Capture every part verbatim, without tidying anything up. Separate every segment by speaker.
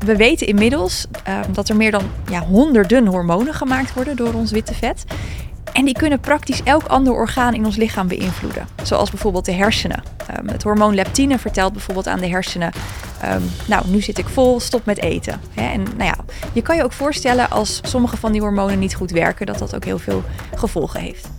Speaker 1: we weten inmiddels uh, dat er meer dan ja, honderden hormonen gemaakt worden door ons witte vet. En die kunnen praktisch elk ander orgaan in ons lichaam beïnvloeden. Zoals bijvoorbeeld de hersenen. Um, het hormoon leptine vertelt bijvoorbeeld aan de hersenen... Um, nou, nu zit ik vol, stop met eten. Hè? En nou ja, je kan je ook voorstellen als sommige van die hormonen niet goed werken... dat dat ook heel veel gevolgen heeft.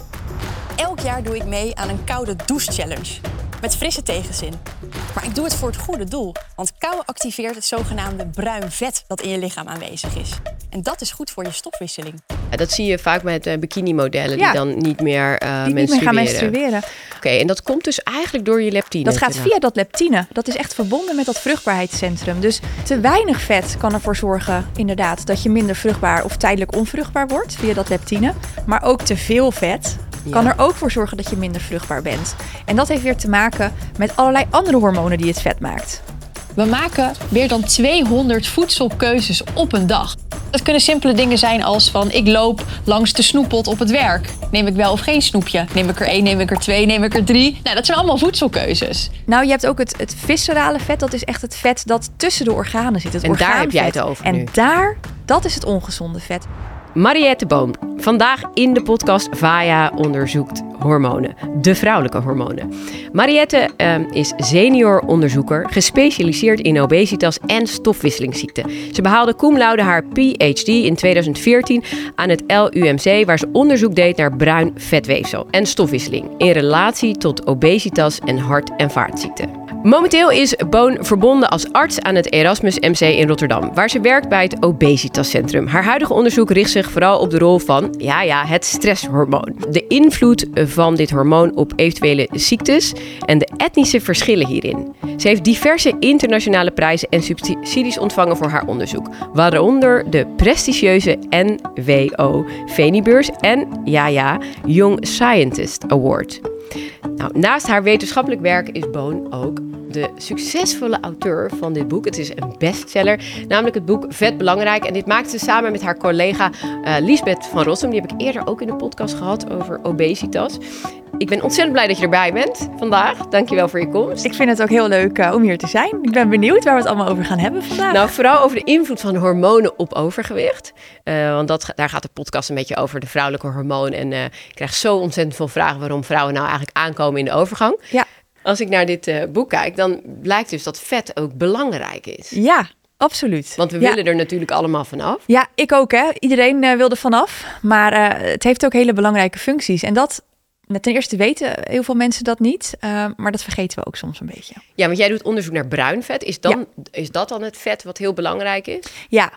Speaker 2: Elk jaar doe ik mee aan een koude douche-challenge. Met frisse tegenzin. Maar ik doe het voor het goede doel. Want kou activeert het zogenaamde bruin vet dat in je lichaam aanwezig is. En dat is goed voor je stofwisseling.
Speaker 3: Ja, dat zie je vaak met uh, bikini-modellen
Speaker 1: ja.
Speaker 3: die dan niet meer uh,
Speaker 1: die
Speaker 3: menstrueren.
Speaker 1: niet meer gaan menstrueren.
Speaker 3: Oké, okay, en dat komt dus eigenlijk door je leptine.
Speaker 1: Dat gaat via dat leptine. Dat is echt verbonden met dat vruchtbaarheidscentrum. Dus te weinig vet kan ervoor zorgen inderdaad dat je minder vruchtbaar of tijdelijk onvruchtbaar wordt via dat leptine. Maar ook te veel vet kan ja. er ook voor zorgen dat je minder vruchtbaar bent. En dat heeft weer te maken met allerlei andere hormonen die het vet maakt.
Speaker 2: We maken meer dan tweehonderd voedselkeuzes op een dag. Dat kunnen simpele dingen zijn als van ik loop langs de snoeppot op het werk. Neem ik wel of geen snoepje? Neem ik er één, neem ik er twee, neem ik er drie? Nou, dat zijn allemaal voedselkeuzes.
Speaker 1: Nou, je hebt ook het, het viscerale vet. Dat is echt het vet dat tussen de organen zit. Het
Speaker 3: en
Speaker 1: orgaanvet.
Speaker 3: Daar heb jij het over
Speaker 1: En
Speaker 3: nu.
Speaker 1: daar, dat is het ongezonde vet.
Speaker 3: Mariette Boon. Vandaag in de podcast Vaya onderzoekt hormonen. De vrouwelijke hormonen. Mariette uh, is senior onderzoeker, gespecialiseerd in obesitas en stofwisselingsziekten. Ze behaalde cum laude haar P H D in tweeduizend veertien aan het L U M C... waar ze onderzoek deed naar bruin vetweefsel en stofwisseling... in relatie tot obesitas en hart- en vaatziekten. Momenteel is Boon verbonden als arts aan het Erasmus M C in Rotterdam... waar ze werkt bij het Obesitascentrum. Haar huidige onderzoek richt zich vooral op de rol van, ja ja, het stresshormoon. De invloed van dit hormoon op eventuele ziektes en de etnische verschillen hierin. Ze heeft diverse internationale prijzen en subsidies ontvangen voor haar onderzoek. Waaronder de prestigieuze N W O Venibeurs en, ja ja, Young Scientist Award. Nou, naast haar wetenschappelijk werk is Boon ook de succesvolle auteur van dit boek. Het is een bestseller, namelijk het boek Vet Belangrijk. En dit maakte ze samen met haar collega uh, Liesbeth van Rossum. Die heb ik eerder ook in de podcast gehad over obesitas. Ik ben ontzettend blij dat je erbij bent vandaag. Dankjewel voor je komst.
Speaker 1: Ik vind het ook heel leuk uh, om hier te zijn. Ik ben benieuwd waar we het allemaal over gaan hebben vandaag.
Speaker 3: Nou, vooral over de invloed van hormonen op overgewicht. Uh, want dat, daar gaat de podcast een beetje over, de vrouwelijke hormoon. En uh, ik krijg zo ontzettend veel vragen waarom vrouwen nou eigenlijk aankomen in de overgang.
Speaker 1: Ja.
Speaker 3: Als ik naar dit uh, boek kijk, dan blijkt dus dat vet ook belangrijk is.
Speaker 1: Ja, absoluut.
Speaker 3: Want we
Speaker 1: ja.
Speaker 3: willen er natuurlijk allemaal vanaf.
Speaker 1: Ja, ik ook hè. Iedereen uh, wil er vanaf. Maar uh, het heeft ook hele belangrijke functies. En dat, ten eerste weten heel veel mensen dat niet. Uh, maar dat vergeten we ook soms een beetje.
Speaker 3: Ja, want jij doet onderzoek naar bruin vet. Is, dan,
Speaker 1: ja.
Speaker 3: is dat dan het vet wat heel belangrijk is?
Speaker 1: Ja,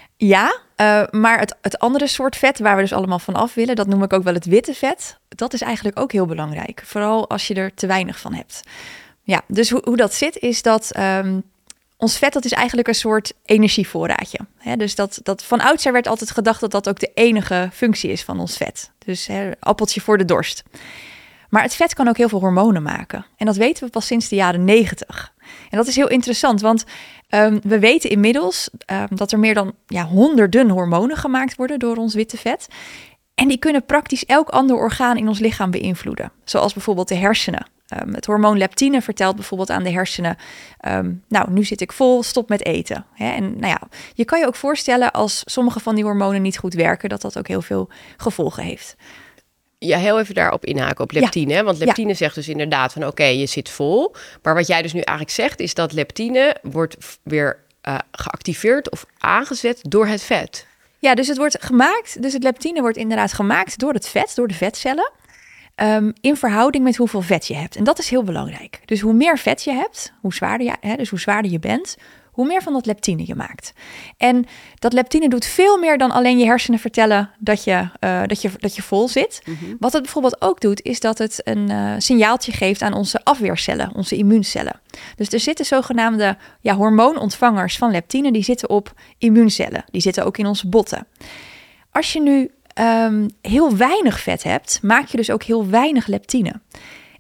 Speaker 1: ja uh, maar het, het andere soort vet waar we dus allemaal van af willen, dat noem ik ook wel het witte vet. Dat is eigenlijk ook heel belangrijk. Vooral als je er te weinig van hebt. Ja, dus hoe, hoe dat zit is dat um, ons vet, dat is eigenlijk een soort energievoorraadje. Hè, dus dat, dat van oudsher werd altijd gedacht dat dat ook de enige functie is van ons vet. Dus hè, appeltje voor de dorst. Maar het vet kan ook heel veel hormonen maken. En dat weten we pas sinds de jaren negentig. En dat is heel interessant, want um, we weten inmiddels um, dat er meer dan ja, honderden hormonen gemaakt worden door ons witte vet. En die kunnen praktisch elk ander orgaan in ons lichaam beïnvloeden. Zoals bijvoorbeeld de hersenen. Um, het hormoon leptine vertelt bijvoorbeeld aan de hersenen, um, nou, nu zit ik vol, stop met eten. Hè? En nou ja, je kan je ook voorstellen als sommige van die hormonen niet goed werken, dat dat ook heel veel gevolgen heeft.
Speaker 3: Ja, heel even daarop inhaken, op leptine. Ja. Want leptine ja. zegt dus inderdaad van oké, okay, je zit vol. Maar wat jij dus nu eigenlijk zegt is dat leptine wordt weer uh, geactiveerd of aangezet door het vet.
Speaker 1: Ja, dus het wordt gemaakt, dus het leptine wordt inderdaad gemaakt door het vet, door de vetcellen. Um, in verhouding met hoeveel vet je hebt. En dat is heel belangrijk. Dus hoe meer vet je hebt, hoe zwaarder je, hè, dus hoe zwaarder je bent, hoe meer van dat leptine je maakt. En dat leptine doet veel meer dan alleen je hersenen vertellen dat je, uh, dat je, dat je vol zit. Mm-hmm. Wat het bijvoorbeeld ook doet, is dat het een uh, signaaltje geeft aan onze afweercellen, onze immuuncellen. Dus er zitten zogenaamde ja, hormoonontvangers van leptine, die zitten op immuuncellen. Die zitten ook in onze botten. Als je nu um, heel weinig vet hebt, maak je dus ook heel weinig leptine.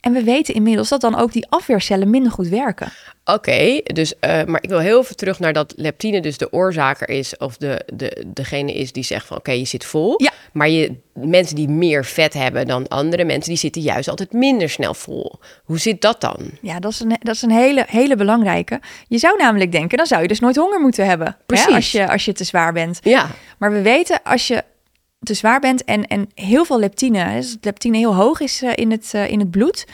Speaker 1: En we weten inmiddels dat dan ook die afweercellen minder goed werken.
Speaker 3: Oké, okay, dus, uh, maar ik wil heel even terug naar dat leptine dus de oorzaker is... of de, de, degene is die zegt van oké, okay, je zit vol.
Speaker 1: Ja.
Speaker 3: Maar je, mensen die meer vet hebben dan andere mensen... die zitten juist altijd minder snel vol. Hoe zit dat dan?
Speaker 1: Ja, dat is een, dat is een hele, hele belangrijke. Je zou namelijk denken, dan zou je dus nooit honger moeten hebben.
Speaker 3: Precies.
Speaker 1: Hè, als, je, als je te zwaar bent.
Speaker 3: Ja.
Speaker 1: Maar we weten, als je te zwaar bent en, en heel veel leptine... dus leptine heel hoog is uh, in, het, uh, in het bloed...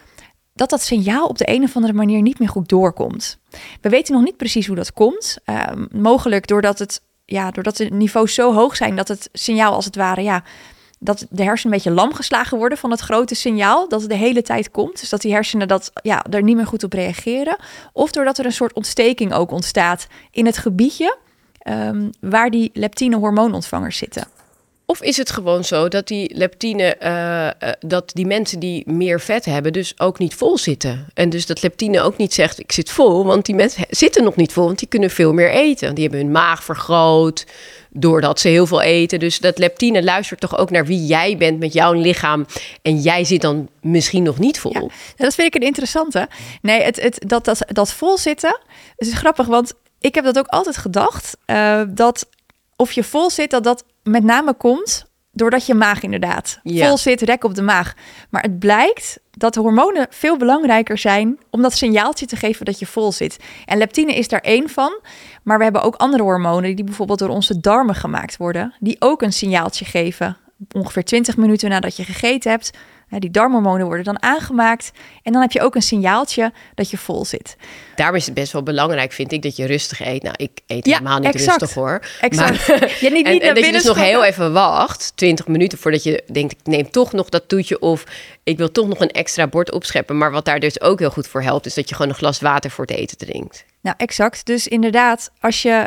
Speaker 1: dat dat signaal op de een of andere manier niet meer goed doorkomt. We weten nog niet precies hoe dat komt. Uh, mogelijk doordat, het, ja, doordat de niveaus zo hoog zijn... dat het signaal als het ware... ja, dat de hersenen een beetje lam geslagen worden van het grote signaal... dat het de hele tijd komt. Dus dat die hersenen dat, ja, er niet meer goed op reageren. Of doordat er een soort ontsteking ook ontstaat... in het gebiedje um, waar die leptine hormoonontvangers zitten.
Speaker 3: Of is het gewoon zo dat die leptine, uh, uh, dat die mensen die meer vet hebben, dus ook niet vol zitten? En dus dat leptine ook niet zegt, ik zit vol, want die mensen zitten nog niet vol, want die kunnen veel meer eten. Die hebben hun maag vergroot doordat ze heel veel eten. Dus dat leptine luistert toch ook naar wie jij bent met jouw lichaam. En jij zit dan misschien nog niet vol.
Speaker 1: Ja, dat vind ik een interessante. Nee, het, het, dat, dat, dat vol zitten, het is grappig, want ik heb dat ook altijd gedacht, uh, dat of je vol zit, dat dat met name komt doordat je maag inderdaad ja. vol zit, rek op de maag. Maar het blijkt dat hormonen veel belangrijker zijn om dat signaaltje te geven dat je vol zit. En leptine is daar één van. Maar we hebben ook andere hormonen die bijvoorbeeld door onze darmen gemaakt worden, die ook een signaaltje geven. Ongeveer twintig minuten nadat je gegeten hebt. Die darmhormonen worden dan aangemaakt. En dan heb je ook een signaaltje dat je vol zit.
Speaker 3: Daarom is het best wel belangrijk, vind ik, dat je rustig eet. Nou, ik eet
Speaker 1: ja,
Speaker 3: helemaal niet
Speaker 1: exact.
Speaker 3: rustig, hoor.
Speaker 1: Exact.
Speaker 3: Maar,
Speaker 1: je niet,
Speaker 3: en,
Speaker 1: niet
Speaker 3: en dat je dus nog
Speaker 1: schoppen.
Speaker 3: heel even wacht, twintig minuten, voordat je denkt, ik neem toch nog dat toetje of ik wil toch nog een extra bord opscheppen. Maar wat daar dus ook heel goed voor helpt, is dat je gewoon een glas water voor het eten drinkt.
Speaker 1: Nou, exact. Dus inderdaad, als je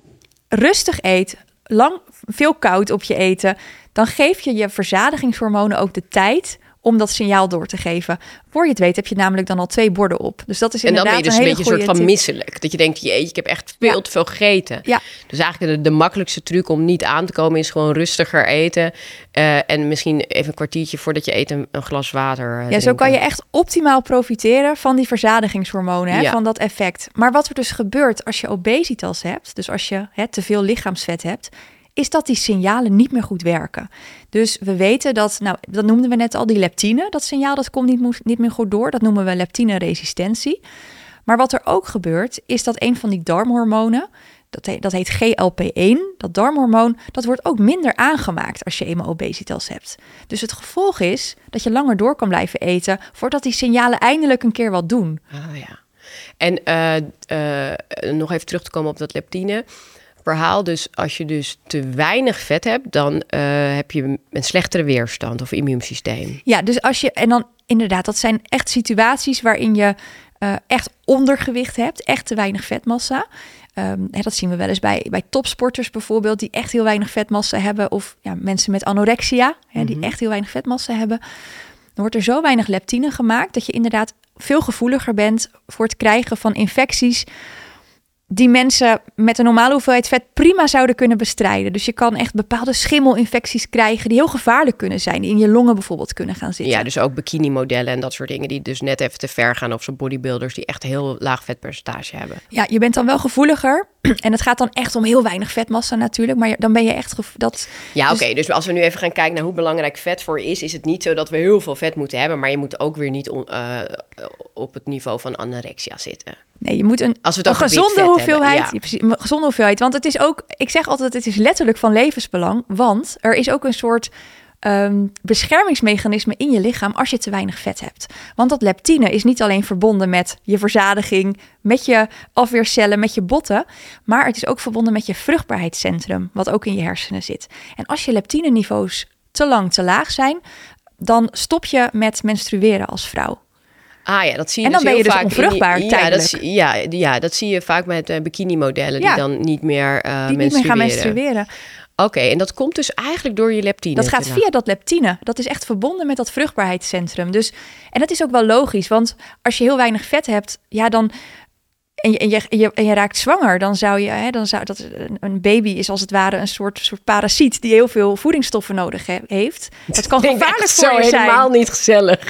Speaker 1: rustig eet, lang veel koud op je eten, dan geef je je verzadigingshormonen ook de tijd om dat signaal door te geven. Voor je het weet heb je namelijk dan al twee borden op. Dus dat is inderdaad een hele goede
Speaker 3: En dan ben je dus een beetje een soort van
Speaker 1: tip.
Speaker 3: misselijk. Dat je denkt, jeetje, ik heb echt veel
Speaker 1: ja.
Speaker 3: te veel gegeten.
Speaker 1: Ja.
Speaker 3: Dus eigenlijk de, de makkelijkste truc om niet aan te komen is gewoon rustiger eten. Uh, en misschien even een kwartiertje voordat je eet een, een glas water uh,
Speaker 1: Ja,
Speaker 3: drinken.
Speaker 1: zo kan je echt optimaal profiteren van die verzadigingshormonen, hè,
Speaker 3: Ja.
Speaker 1: van dat effect. Maar wat er dus gebeurt als je obesitas hebt, dus als je hè, te veel lichaamsvet hebt, is dat die signalen niet meer goed werken. Dus we weten dat, nou, dat noemden we net al, die leptine, dat signaal dat komt niet, niet meer goed door. Dat noemen we leptine-resistentie. Maar wat er ook gebeurt, is dat een van die darmhormonen, dat heet, dat heet G L P één, dat darmhormoon, dat wordt ook minder aangemaakt als je eenmaal obesitas hebt. Dus het gevolg is dat je langer door kan blijven eten voordat die signalen eindelijk een keer wat doen.
Speaker 3: Ah ja. En uh, uh, nog even terug te komen op dat leptine verhaal. Dus als je dus te weinig vet hebt, dan uh, heb je een slechtere weerstand of immuunsysteem.
Speaker 1: Ja, dus als je, en dan inderdaad, dat zijn echt situaties waarin je uh, echt ondergewicht hebt, echt te weinig vetmassa. Um, hè, dat zien we wel eens bij, bij topsporters bijvoorbeeld, die echt heel weinig vetmassa hebben. Of ja, mensen met anorexia, hè, die mm-hmm. echt heel weinig vetmassa hebben. Dan wordt er zo weinig leptine gemaakt dat je inderdaad veel gevoeliger bent voor het krijgen van infecties die mensen met een normale hoeveelheid vet prima zouden kunnen bestrijden. Dus je kan echt bepaalde schimmelinfecties krijgen die heel gevaarlijk kunnen zijn, die in je longen bijvoorbeeld kunnen gaan zitten.
Speaker 3: Ja, dus ook bikini-modellen en dat soort dingen die dus net even te ver gaan, of zo'n bodybuilders die echt heel laag vetpercentage hebben.
Speaker 1: Ja, je bent dan wel gevoeliger en het gaat dan echt om heel weinig vetmassa natuurlijk, maar dan ben je echt gevo- dat.
Speaker 3: Ja, oké.
Speaker 1: Dus,
Speaker 3: dus als we nu even gaan kijken naar hoe belangrijk vet voor je is, is het niet zo dat we heel veel vet moeten hebben, maar je moet ook weer niet on, uh, op het niveau van anorexia zitten.
Speaker 1: Nee, je moet een,
Speaker 3: Als we het
Speaker 1: een gezonde hoeveelheid,
Speaker 3: hebben, ja.
Speaker 1: precies, een gezonde hoeveelheid. Want het is ook, ik zeg altijd, het is letterlijk van levensbelang. Want er is ook een soort um, beschermingsmechanisme in je lichaam als je te weinig vet hebt. Want dat leptine is niet alleen verbonden met je verzadiging, met je afweercellen, met je botten, maar het is ook verbonden met je vruchtbaarheidscentrum, wat ook in je hersenen zit. En als je leptineniveaus te lang te laag zijn, dan stop je met menstrueren als vrouw.
Speaker 3: Ah ja, dat zie je
Speaker 1: en dan
Speaker 3: dus
Speaker 1: ben je
Speaker 3: heel
Speaker 1: dus
Speaker 3: vaak
Speaker 1: onvruchtbaar
Speaker 3: in die,
Speaker 1: tijdelijk.
Speaker 3: Ja dat, zie, ja, ja, dat zie je vaak met uh, bikini-modellen
Speaker 1: ja,
Speaker 3: die dan niet meer uh,
Speaker 1: die
Speaker 3: menstrueren.
Speaker 1: niet meer gaan menstrueren.
Speaker 3: Oké, okay, en dat komt dus eigenlijk door je leptine.
Speaker 1: Dat gaat via dat leptine. Dat is echt verbonden met dat vruchtbaarheidscentrum. Dus, en dat is ook wel logisch, want als je heel weinig vet hebt, ja, dan en je, en je, en je, en je raakt zwanger, dan zou je, hè, dan zou dat een, een baby is als het ware een soort, soort parasiet die heel veel voedingsstoffen nodig he, heeft. Dat kan gevaarlijk voor
Speaker 3: zo
Speaker 1: je zijn.
Speaker 3: Helemaal niet gezellig.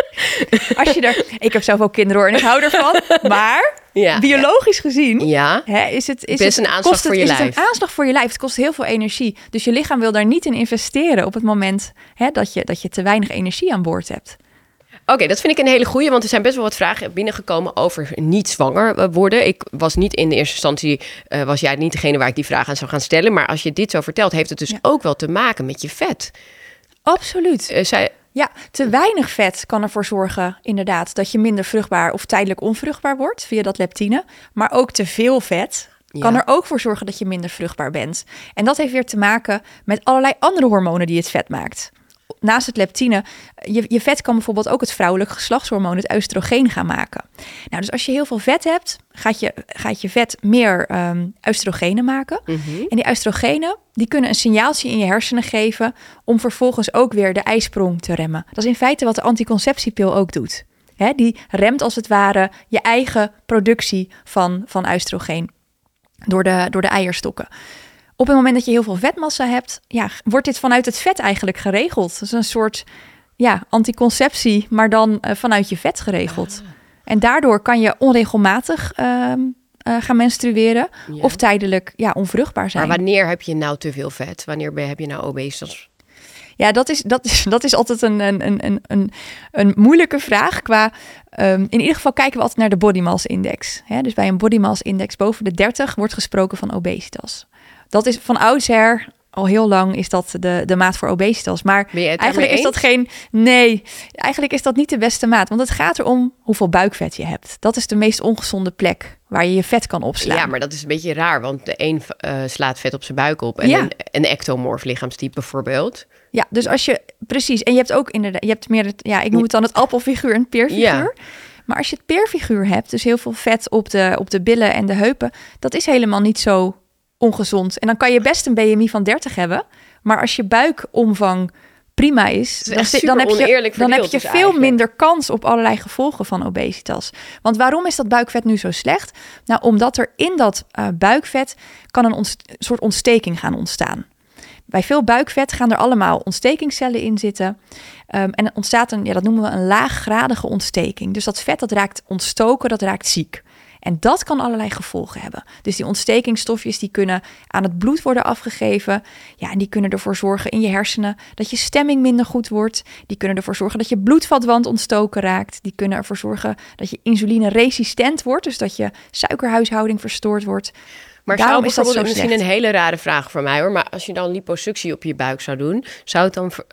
Speaker 1: Als je er, ik heb zelf ook kinderen hoor en ik hou ervan, maar
Speaker 3: Ja.
Speaker 1: biologisch gezien
Speaker 3: Ja.
Speaker 1: hè, is het is
Speaker 3: Best
Speaker 1: het,
Speaker 3: een aanslag
Speaker 1: kost het,
Speaker 3: voor je
Speaker 1: is het
Speaker 3: lijf.
Speaker 1: een aanslag voor je lijf. Het kost heel veel energie, dus je lichaam wil daar niet in investeren op het moment hè, dat je dat je te weinig energie aan boord hebt.
Speaker 3: Oké, okay, dat vind ik een hele goeie, want er zijn best wel wat vragen binnengekomen over niet zwanger worden. Ik was niet in de eerste instantie, uh, was jij niet degene waar ik die vraag aan zou gaan stellen. Maar als je dit zo vertelt, heeft het dus ja. ook wel te maken met je vet.
Speaker 1: Absoluut.
Speaker 3: Uh, zij...
Speaker 1: Ja, te weinig vet kan ervoor zorgen inderdaad dat je minder vruchtbaar of tijdelijk onvruchtbaar wordt via dat leptine. Maar ook te veel vet kan ja. er ook voor zorgen dat je minder vruchtbaar bent. En dat heeft weer te maken met allerlei andere hormonen die het vet maakt. Naast het leptine, je, je vet kan bijvoorbeeld ook het vrouwelijk geslachtshormoon, het oestrogeen, gaan maken. Nou, dus als je heel veel vet hebt, gaat je, gaat je vet meer um, oestrogenen maken. Mm-hmm. En die oestrogenen, die kunnen een signaaltje in je hersenen geven om vervolgens ook weer de eisprong te remmen. Dat is in feite wat de anticonceptiepil ook doet. Hè, die remt als het ware je eigen productie van, van oestrogeen door de, door de eierstokken. Op het moment dat je heel veel vetmassa hebt, ja, wordt dit vanuit het vet eigenlijk geregeld. Dat is een soort ja, anticonceptie, maar dan uh, vanuit je vet geregeld. Ah. En daardoor kan je onregelmatig uh, uh, gaan menstrueren ja. of tijdelijk ja, onvruchtbaar zijn.
Speaker 3: Maar wanneer heb je nou te veel vet? Wanneer ben, heb je nou obesitas?
Speaker 1: Ja, dat is, dat is, dat is altijd een, een, een, een, een moeilijke vraag. Qua, um, in ieder geval kijken we altijd naar de body mass index. Hè? Dus bij een body mass index boven de dertig wordt gesproken van obesitas. Dat is van oudsher, al heel lang is dat de, de maat voor obesitas. Maar eigenlijk is dat geen... Nee, eigenlijk is dat niet de beste maat. Want het gaat erom hoeveel buikvet je hebt. Dat is de meest ongezonde plek waar je je vet kan opslaan.
Speaker 3: Ja, maar dat is een beetje raar. Want de een uh, slaat vet op zijn buik op. En
Speaker 1: ja.
Speaker 3: een, een ectomorf lichaamstype bijvoorbeeld.
Speaker 1: Ja, dus als je... Precies. En je hebt ook inderdaad... Je hebt meer het... Ja, ik noem het dan het appelfiguur en het peerfiguur. Ja. Maar als je het peerfiguur hebt, dus heel veel vet op de, op de billen en de heupen, dat is helemaal niet zo ongezond. En dan kan je best een B M I van dertig hebben, maar als je buikomvang prima is, is dan, dan heb je, dan heb je dus veel eigenlijk. minder kans op allerlei gevolgen van obesitas. Want waarom is dat buikvet nu zo slecht? Nou, omdat er in dat uh, buikvet kan een ontst- soort ontsteking gaan ontstaan. Bij veel buikvet gaan er allemaal ontstekingscellen in zitten. Um, en er ontstaat een, ja, dat noemen we een laaggradige ontsteking. Dus dat vet dat raakt ontstoken, dat raakt ziek. En dat kan allerlei gevolgen hebben. Dus die ontstekingsstofjes die kunnen aan het bloed worden afgegeven. Ja, en die kunnen ervoor zorgen in je hersenen dat je stemming minder goed wordt. Die kunnen ervoor zorgen dat je bloedvatwand ontstoken raakt. Die kunnen ervoor zorgen dat je insulineresistent wordt. Dus dat je suikerhuishouding verstoord wordt.
Speaker 3: Maar Daarom zou bijvoorbeeld, is dat misschien een hele rare vraag voor mij hoor, maar als je dan liposuctie op je buik zou doen, zou het dan voor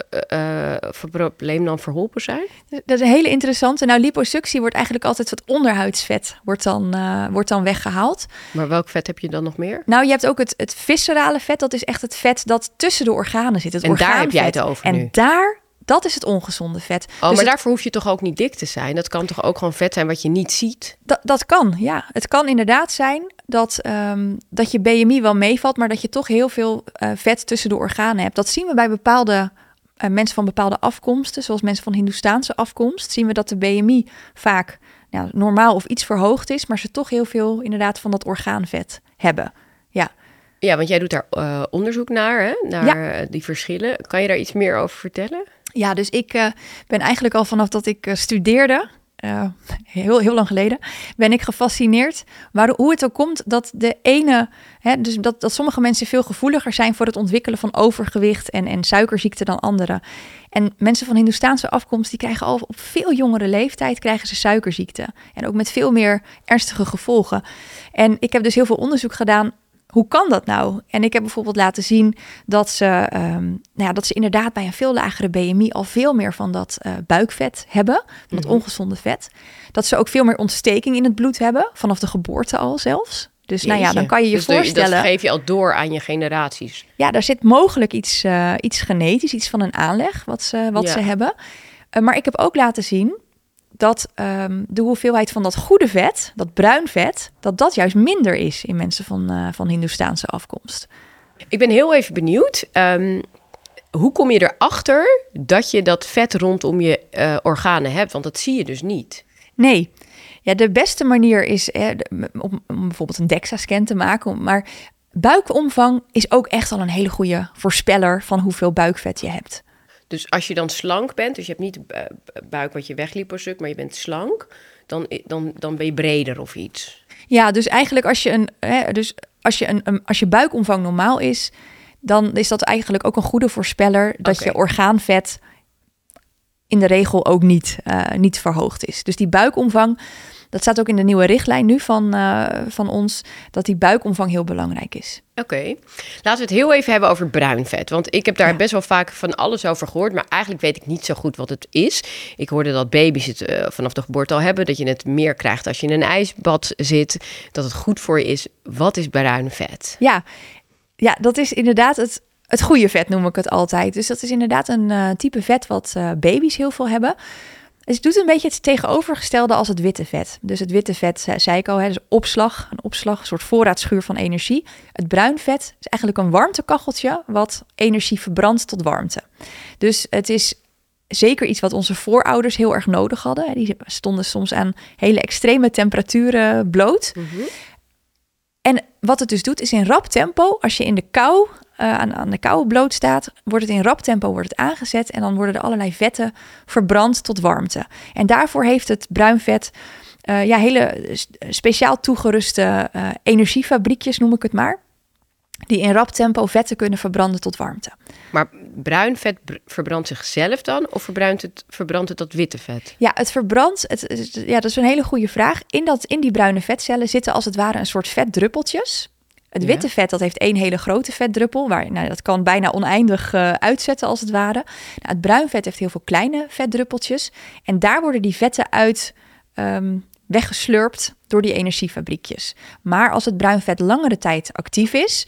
Speaker 3: uh, probleem dan verholpen zijn?
Speaker 1: Dat is een hele interessante. Nou, liposuctie wordt eigenlijk altijd wat onderhuidsvet wordt dan, uh, wordt dan weggehaald.
Speaker 3: Maar welk vet heb je dan nog meer?
Speaker 1: Nou, je hebt ook het, het viscerale vet. Dat is echt het vet dat tussen de organen zit. Het
Speaker 3: en
Speaker 1: orgaanvet.
Speaker 3: Daar heb jij het over
Speaker 1: en
Speaker 3: nu?
Speaker 1: daar... Dat is het ongezonde vet.
Speaker 3: Oh, dus maar daarvoor hoef je toch ook niet dik te zijn? Dat kan toch ook gewoon vet zijn wat je niet ziet?
Speaker 1: Dat, dat kan, ja. Het kan inderdaad zijn dat, um, dat je B M I wel meevalt, maar dat je toch heel veel uh, vet tussen de organen hebt. Dat zien we bij bepaalde uh, mensen van bepaalde afkomsten, zoals mensen van Hindoestaanse afkomst. Zien we dat de B M I vaak nou, normaal of iets verhoogd is, maar ze toch heel veel inderdaad van dat orgaanvet hebben. Ja.
Speaker 3: Ja, want jij doet daar uh, onderzoek naar, hè? Naar ja. die verschillen. Kan je daar iets meer over vertellen?
Speaker 1: Ja, dus ik uh, ben eigenlijk al vanaf dat ik uh, studeerde, uh, heel, heel lang geleden, ben ik gefascineerd waar, hoe het ook komt dat de ene, hè, dus dat, dat sommige mensen veel gevoeliger zijn voor het ontwikkelen van overgewicht en, en suikerziekte dan anderen. En mensen van Hindoestaanse afkomst, die krijgen al op veel jongere leeftijd krijgen ze suikerziekte. En ook met veel meer ernstige gevolgen. En ik heb dus heel veel onderzoek gedaan. Hoe kan dat nou? En ik heb bijvoorbeeld laten zien dat ze, um, nou ja, dat ze inderdaad bij een veel lagere B M I al veel meer van dat uh, buikvet hebben, van dat mm-hmm. ongezonde vet. Dat ze ook veel meer ontsteking in het bloed hebben, vanaf de geboorte al zelfs. Dus Jeetje. nou ja, dan kan je je
Speaker 3: dus
Speaker 1: voorstellen.
Speaker 3: Dat geef je al door aan je generaties.
Speaker 1: Ja, daar zit mogelijk iets, uh, iets genetisch, iets van een aanleg wat ze, wat ja. ze hebben. Uh, maar ik heb ook laten zien dat um, de hoeveelheid van dat goede vet, dat bruin vet, dat dat juist minder is in mensen van, uh, van Hindoestaanse afkomst.
Speaker 3: Ik ben heel even benieuwd. Um, hoe kom je erachter dat je dat vet rondom je uh, organen hebt? Want dat zie je dus niet.
Speaker 1: Nee. Ja, de beste manier is hè, om, om bijvoorbeeld een DEXA-scan te maken. Maar buikomvang is ook echt al een hele goede voorspeller van hoeveel buikvet je hebt.
Speaker 3: Dus als je dan slank bent, dus je hebt niet uh, buik wat je wegliposukt, maar je bent slank, dan, dan, dan ben je breder of iets.
Speaker 1: Ja, dus eigenlijk als je een, hè, dus als je een, een als je buikomvang normaal is, dan is dat eigenlijk ook een goede voorspeller dat
Speaker 3: Okay.
Speaker 1: je orgaanvet in de regel ook niet, uh, niet verhoogd is. Dus die buikomvang, dat staat ook in de nieuwe richtlijn nu van, uh, van ons, dat die buikomvang heel belangrijk is.
Speaker 3: Oké, okay. Laten we het heel even hebben over bruin vet. Want ik heb daar ja. best wel vaak van alles over gehoord, maar eigenlijk weet ik niet zo goed wat het is. Ik hoorde dat baby's het uh, vanaf de geboorte al hebben, dat je het meer krijgt als je in een ijsbad zit, dat het goed voor je is. Wat is bruin vet?
Speaker 1: Ja, ja dat is inderdaad het, het goede vet, noem ik het altijd. Dus dat is inderdaad een uh, type vet wat uh, baby's heel veel hebben. Dus het doet een beetje het tegenovergestelde als het witte vet. Dus het witte vet, zei ik al, hè, dus opslag, een opslag, een soort voorraadschuur van energie. Het bruin vet is eigenlijk een warmtekacheltje wat energie verbrandt tot warmte. Dus het is zeker iets wat onze voorouders heel erg nodig hadden. Die stonden soms aan hele extreme temperaturen bloot. Mm-hmm. En wat het dus doet, is in rap tempo, als je in de kou, uh, aan, aan de kou bloot staat, wordt het in rap tempo wordt het aangezet en dan worden er allerlei vetten verbrand tot warmte. En daarvoor heeft het bruin vet uh, ja, hele speciaal toegeruste uh, energiefabriekjes, noem ik het maar, die in rap tempo vetten kunnen verbranden tot warmte.
Speaker 3: Maar bruin vet verbrandt zichzelf dan of verbrandt het, verbrandt het dat witte vet?
Speaker 1: Ja, het verbrandt, het, ja, dat is een hele goede vraag. In, dat, in die bruine vetcellen zitten als het ware een soort vetdruppeltjes. Het witte ja. vet, dat heeft één hele grote vetdruppel, waar, nou, dat kan bijna oneindig uh, uitzetten als het ware. Nou, het bruin vet heeft heel veel kleine vetdruppeltjes en daar worden die vetten uit um, weggeslurpt door die energiefabriekjes. Maar als het bruin vet langere tijd actief is,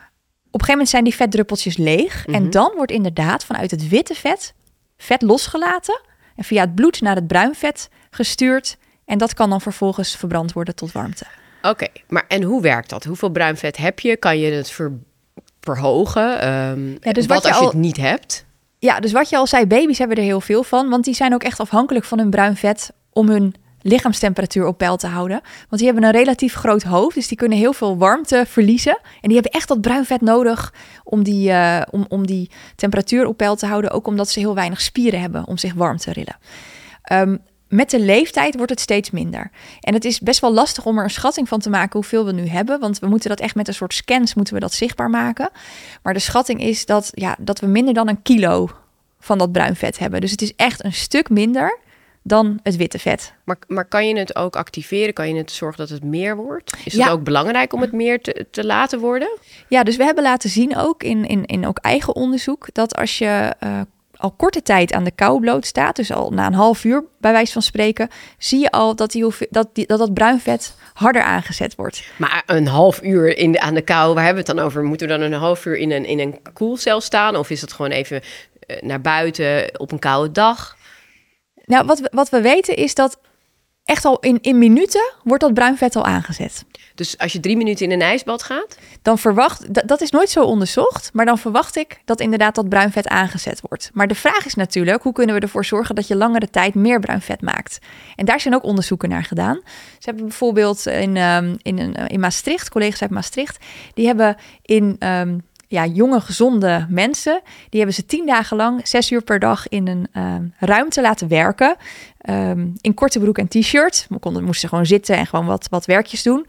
Speaker 1: op een gegeven moment zijn die vetdruppeltjes leeg. Mm-hmm. En dan wordt inderdaad vanuit het witte vet vet losgelaten en via het bloed naar het bruin vet gestuurd. En dat kan dan vervolgens verbrand worden tot warmte.
Speaker 3: Oké, okay, maar en hoe werkt dat? Hoeveel bruin vet heb je? Kan je het ver, verhogen? Um, ja, dus wat, wat je als al, je het niet hebt?
Speaker 1: Ja, dus wat je al zei, baby's hebben er heel veel van. Want die zijn ook echt afhankelijk van hun bruin vet om hun lichaamstemperatuur op peil te houden. Want die hebben een relatief groot hoofd, dus die kunnen heel veel warmte verliezen. En die hebben echt dat bruin vet nodig om die, uh, om, om die temperatuur op peil te houden. Ook omdat ze heel weinig spieren hebben om zich warm te rillen. Um, met de leeftijd wordt het steeds minder. En het is best wel lastig om er een schatting van te maken hoeveel we nu hebben. Want we moeten dat echt met een soort scans moeten we dat zichtbaar maken. Maar de schatting is dat, ja, dat we minder dan een kilo van dat bruin vet hebben. Dus het is echt een stuk minder dan het witte vet.
Speaker 3: Maar, maar kan je het ook activeren? Kan je het zorgen dat het meer wordt? Is het ja. ook belangrijk om het meer te, te laten worden?
Speaker 1: Ja, dus we hebben laten zien ook in, in, in ook eigen onderzoek dat als je uh, al korte tijd aan de kou bloot staat, dus al na een half uur bij wijze van spreken, zie je al dat die, dat, die, dat, dat bruin vet harder aangezet wordt.
Speaker 3: Maar een half uur in de, aan de kou, waar hebben we het dan over? Moeten we dan een half uur in een, in een koelcel staan? Of is het gewoon even uh, naar buiten op een koude dag?
Speaker 1: Nou, wat we, wat we weten is dat echt al in, in minuten wordt dat bruin vet al aangezet.
Speaker 3: Dus als je drie minuten in een ijsbad gaat?
Speaker 1: Dan verwacht, dat, dat is nooit zo onderzocht, maar dan verwacht ik dat inderdaad dat bruin vet aangezet wordt. Maar de vraag is natuurlijk, hoe kunnen we ervoor zorgen dat je langere tijd meer bruin vet maakt? En daar zijn ook onderzoeken naar gedaan. Ze hebben bijvoorbeeld in, um, in, in Maastricht, collega's uit Maastricht, die hebben in Um, Ja, jonge, gezonde mensen, die hebben ze tien dagen lang, zes uur per dag in een uh, ruimte laten werken. Um, in korte broek en t-shirt. We konden, moesten gewoon zitten en gewoon wat, wat werkjes doen.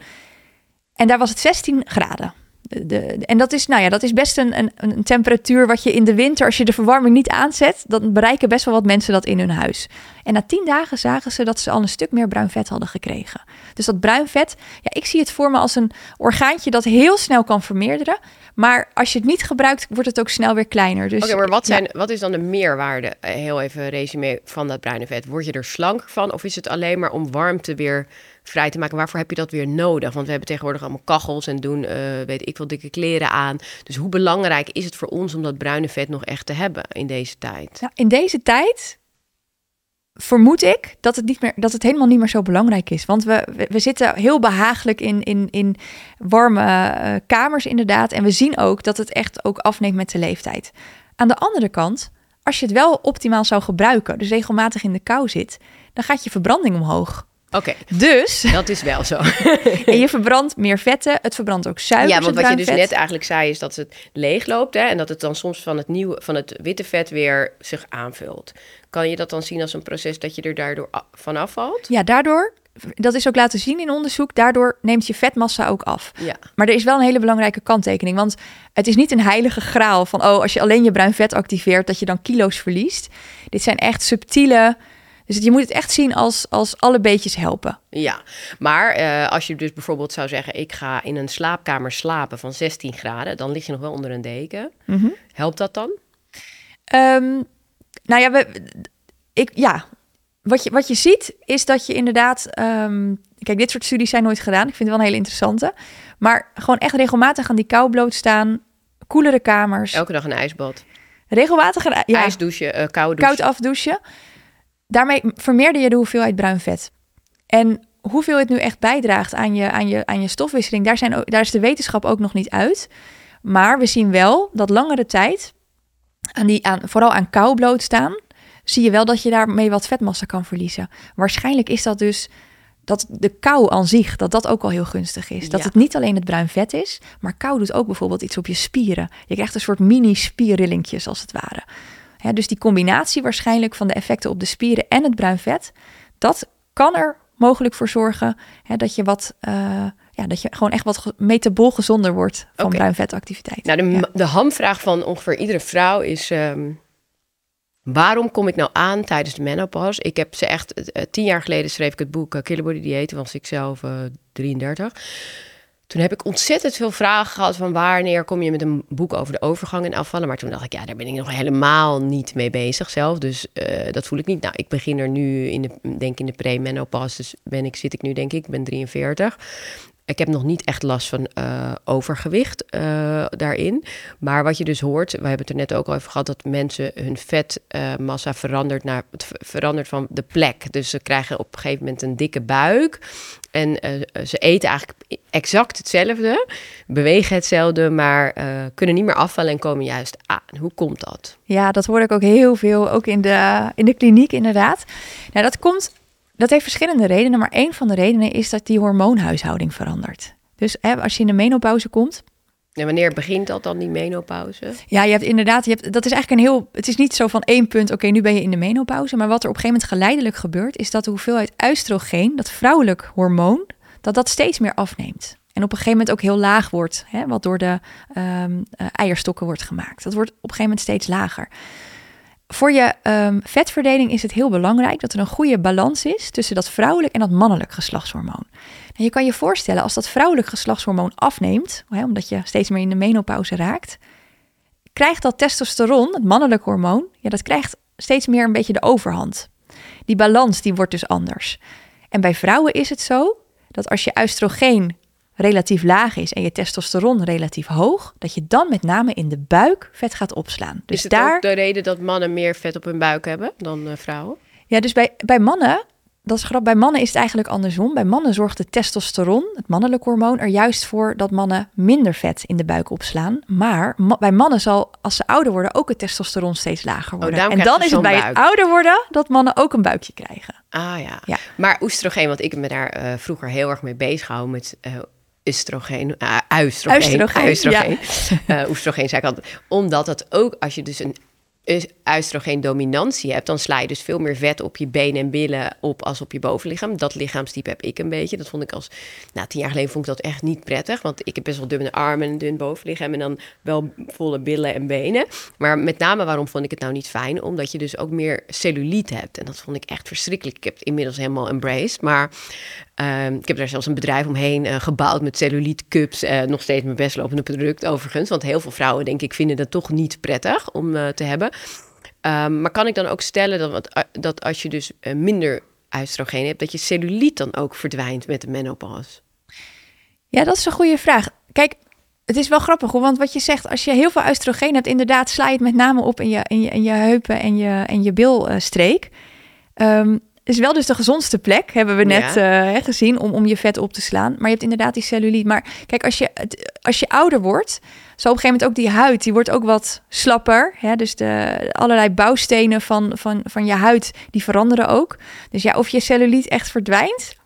Speaker 1: En daar was het zestien graden. De, de, en dat is, nou ja, dat is best een, een, een temperatuur wat je in de winter, als je de verwarming niet aanzet, dan bereiken best wel wat mensen dat in hun huis. En na tien dagen zagen ze dat ze al een stuk meer bruin vet hadden gekregen. Dus dat bruin vet, ja, ik zie het voor me als een orgaantje dat heel snel kan vermeerderen. Maar als je het niet gebruikt, wordt het ook snel weer kleiner. Dus,
Speaker 3: Oké, okay, maar wat, zijn,
Speaker 1: ja.
Speaker 3: wat is dan de meerwaarde, heel even resume, van dat bruine vet? Word je er slanker van of is het alleen maar om warmte weer vrij te maken? Waarvoor heb je dat weer nodig? Want we hebben tegenwoordig allemaal kachels en doen, uh, weet ik veel, dikke kleren aan. Dus hoe belangrijk is het voor ons om dat bruine vet nog echt te hebben in deze tijd?
Speaker 1: Nou, in deze tijd vermoed ik dat het, niet meer, dat het helemaal niet meer zo belangrijk is. Want we, we, we zitten heel behagelijk in, in, in warme uh, kamers inderdaad. En we zien ook dat het echt ook afneemt met de leeftijd. Aan de andere kant, als je het wel optimaal zou gebruiken, dus regelmatig in de kou zit, dan gaat je verbranding omhoog.
Speaker 3: Oké, okay.
Speaker 1: Dus
Speaker 3: dat is wel zo.
Speaker 1: En je verbrandt meer vetten, het verbrandt ook suikers.
Speaker 3: Ja, want wat je dus
Speaker 1: vet.
Speaker 3: net eigenlijk zei is dat het leegloopt, hè, en dat het dan soms van het nieuwe, van het witte vet weer zich aanvult. Kan je dat dan zien als een proces dat je er daardoor van afvalt?
Speaker 1: Ja, daardoor, dat is ook laten zien in onderzoek, daardoor neemt je vetmassa ook af.
Speaker 3: Ja.
Speaker 1: Maar er is wel een hele belangrijke kanttekening, want het is niet een heilige graal van, oh, als je alleen je bruin vet activeert, dat je dan kilo's verliest. Dit zijn echt subtiele. Dus je moet het echt zien als, als alle beetjes helpen.
Speaker 3: Ja, maar uh, als je dus bijvoorbeeld zou zeggen, ik ga in een slaapkamer slapen van zestien graden, dan lig je nog wel onder een deken.
Speaker 1: Mm-hmm.
Speaker 3: Helpt dat dan?
Speaker 1: Um, nou ja, we, ik, ja. Wat, je, wat je ziet is dat je inderdaad. Um, kijk, dit soort studies zijn nooit gedaan. Ik vind het wel een hele interessante. Maar gewoon echt regelmatig aan die kou blootstaan. Koelere kamers.
Speaker 3: Elke dag een ijsbad.
Speaker 1: Regelmatig een ja,
Speaker 3: ijsdouchen, uh, koude douchen.
Speaker 1: Koud afdouchen. Daarmee vermeerder je de hoeveelheid bruin vet. En hoeveel het nu echt bijdraagt aan je, aan je, aan je stofwisseling, daar, zijn ook, daar is de wetenschap ook nog niet uit. Maar we zien wel dat langere tijd, aan die, aan, vooral aan kou blootstaan, zie je wel dat je daarmee wat vetmassa kan verliezen. Waarschijnlijk is dat dus dat de kou aan zich, dat dat ook al heel gunstig is. Dat ja. het niet alleen het bruin vet is, maar kou doet ook bijvoorbeeld iets op je spieren. Je krijgt een soort mini-spierrillingjes als het ware. Ja, dus die combinatie waarschijnlijk van de effecten op de spieren en het bruin vet, dat kan er mogelijk voor zorgen hè, dat je wat, uh, ja, dat je gewoon echt wat metabool gezonder wordt van okay. bruin vetactiviteit.
Speaker 3: Nou, de,
Speaker 1: ja.
Speaker 3: de hamvraag van ongeveer iedere vrouw is: um, waarom kom ik nou aan tijdens de menopauze? Ik heb ze echt uh, tien jaar geleden schreef ik het boek uh, Killer Body Dieet, toen was ik zelf uh, drieëndertig. Toen heb ik ontzettend veel vragen gehad van wanneer kom je met een boek over de overgang en afvallen. Maar toen dacht ik, ja, daar ben ik nog helemaal niet mee bezig zelf. Dus uh, dat voel ik niet. Nou, ik begin er nu, in de, denk in de pre-menopauze, dus ben ik, zit ik nu denk ik, ik ben drieënveertig. Ik heb nog niet echt last van uh, overgewicht uh, daarin. Maar wat je dus hoort, we hebben het er net ook al over gehad, dat mensen hun vetmassa uh, verandert naar het verandert van de plek. Dus ze krijgen op een gegeven moment een dikke buik. En uh, ze eten eigenlijk exact hetzelfde, bewegen hetzelfde, maar uh, kunnen niet meer afvallen en komen juist aan. Hoe komt dat?
Speaker 1: Ja, dat hoor ik ook heel veel, ook in de, in de kliniek inderdaad. Nou, dat komt, dat heeft verschillende redenen, maar één van de redenen is dat die hormoonhuishouding verandert. Dus hè, als je in de menopauze komt.
Speaker 3: En wanneer begint dat dan, die menopauze?
Speaker 1: Ja, je hebt inderdaad, je hebt, dat is eigenlijk een heel, het is niet zo van één punt, oké, okay, nu ben je in de menopauze. Maar wat er op een gegeven moment geleidelijk gebeurt, is dat de hoeveelheid oestrogeen, dat vrouwelijk hormoon, dat dat steeds meer afneemt. En op een gegeven moment ook heel laag wordt, hè, wat door de um, uh, eierstokken wordt gemaakt. Dat wordt op een gegeven moment steeds lager. Voor je um, vetverdeling is het heel belangrijk dat er een goede balans is tussen dat vrouwelijk en dat mannelijk geslachtshormoon. En je kan je voorstellen, als dat vrouwelijk geslachtshormoon afneemt, hè, omdat je steeds meer in de menopauze raakt, krijgt dat testosteron, het mannelijk hormoon, ja, dat krijgt steeds meer een beetje de overhand. Die balans die wordt dus anders. En bij vrouwen is het zo dat als je oestrogeen relatief laag is en je testosteron relatief hoog, dat je dan met name in de buik vet gaat opslaan. Dus
Speaker 3: is het
Speaker 1: daar...
Speaker 3: ook de reden dat mannen meer vet op hun buik hebben dan uh, vrouwen?
Speaker 1: Ja, dus bij, bij mannen, dat is grap, bij mannen is het eigenlijk andersom. Bij mannen zorgt het testosteron, het mannelijk hormoon, er juist voor dat mannen minder vet in de buik opslaan. Maar ma- bij mannen zal, als ze ouder worden, ook het testosteron steeds lager worden.
Speaker 3: Oh,
Speaker 1: en dan is het bij
Speaker 3: buik.
Speaker 1: het ouder worden dat mannen ook een buikje krijgen.
Speaker 3: Ah ja,
Speaker 1: ja.
Speaker 3: Maar oestrogeen, want ik heb me daar uh, vroeger heel erg mee bezig gehouden met uh, oestrogeen, uh, oestrogeen,
Speaker 1: oestrogeen,
Speaker 3: oestrogeen. Ja. uh, oestrogeen zei ik altijd, omdat het ook, als je dus een oestrogeen-dominantie hebt, dan sla je dus veel meer vet op je benen en billen op als op je bovenlichaam. Dat lichaamstype heb ik een beetje. Dat vond ik als, nou, tien jaar geleden vond ik dat echt niet prettig, want ik heb best wel dunne armen en een dun bovenlichaam en dan wel volle billen en benen. Maar met name, waarom vond ik het nou niet fijn? Omdat je dus ook meer celluliet hebt. En dat vond ik echt verschrikkelijk. Ik heb het inmiddels helemaal embraced, maar Uh, ik heb daar zelfs een bedrijf omheen uh, gebouwd met celluliet cups. Uh, nog steeds mijn best lopende product overigens. Want heel veel vrouwen, denk ik, vinden dat toch niet prettig om uh, te hebben. Um, maar kan ik dan ook stellen dat, dat als je dus uh, minder oestrogeen hebt, dat je celluliet dan ook verdwijnt met de menopauze?
Speaker 1: Ja, dat is een goede vraag. Kijk, het is wel grappig hoor, want wat je zegt, als je heel veel oestrogeen hebt, inderdaad sla je het met name op in je, in je, in je heupen en je, en je bilstreek. Um, is wel dus de gezondste plek, hebben we net ja. uh, gezien, om, om je vet op te slaan. Maar je hebt inderdaad die celluliet. Maar kijk, als je, als je ouder wordt, zo op een gegeven moment ook die huid, die wordt ook wat slapper. Hè? Dus de allerlei bouwstenen van, van, van je huid, die veranderen ook. Dus ja, of je celluliet echt verdwijnt,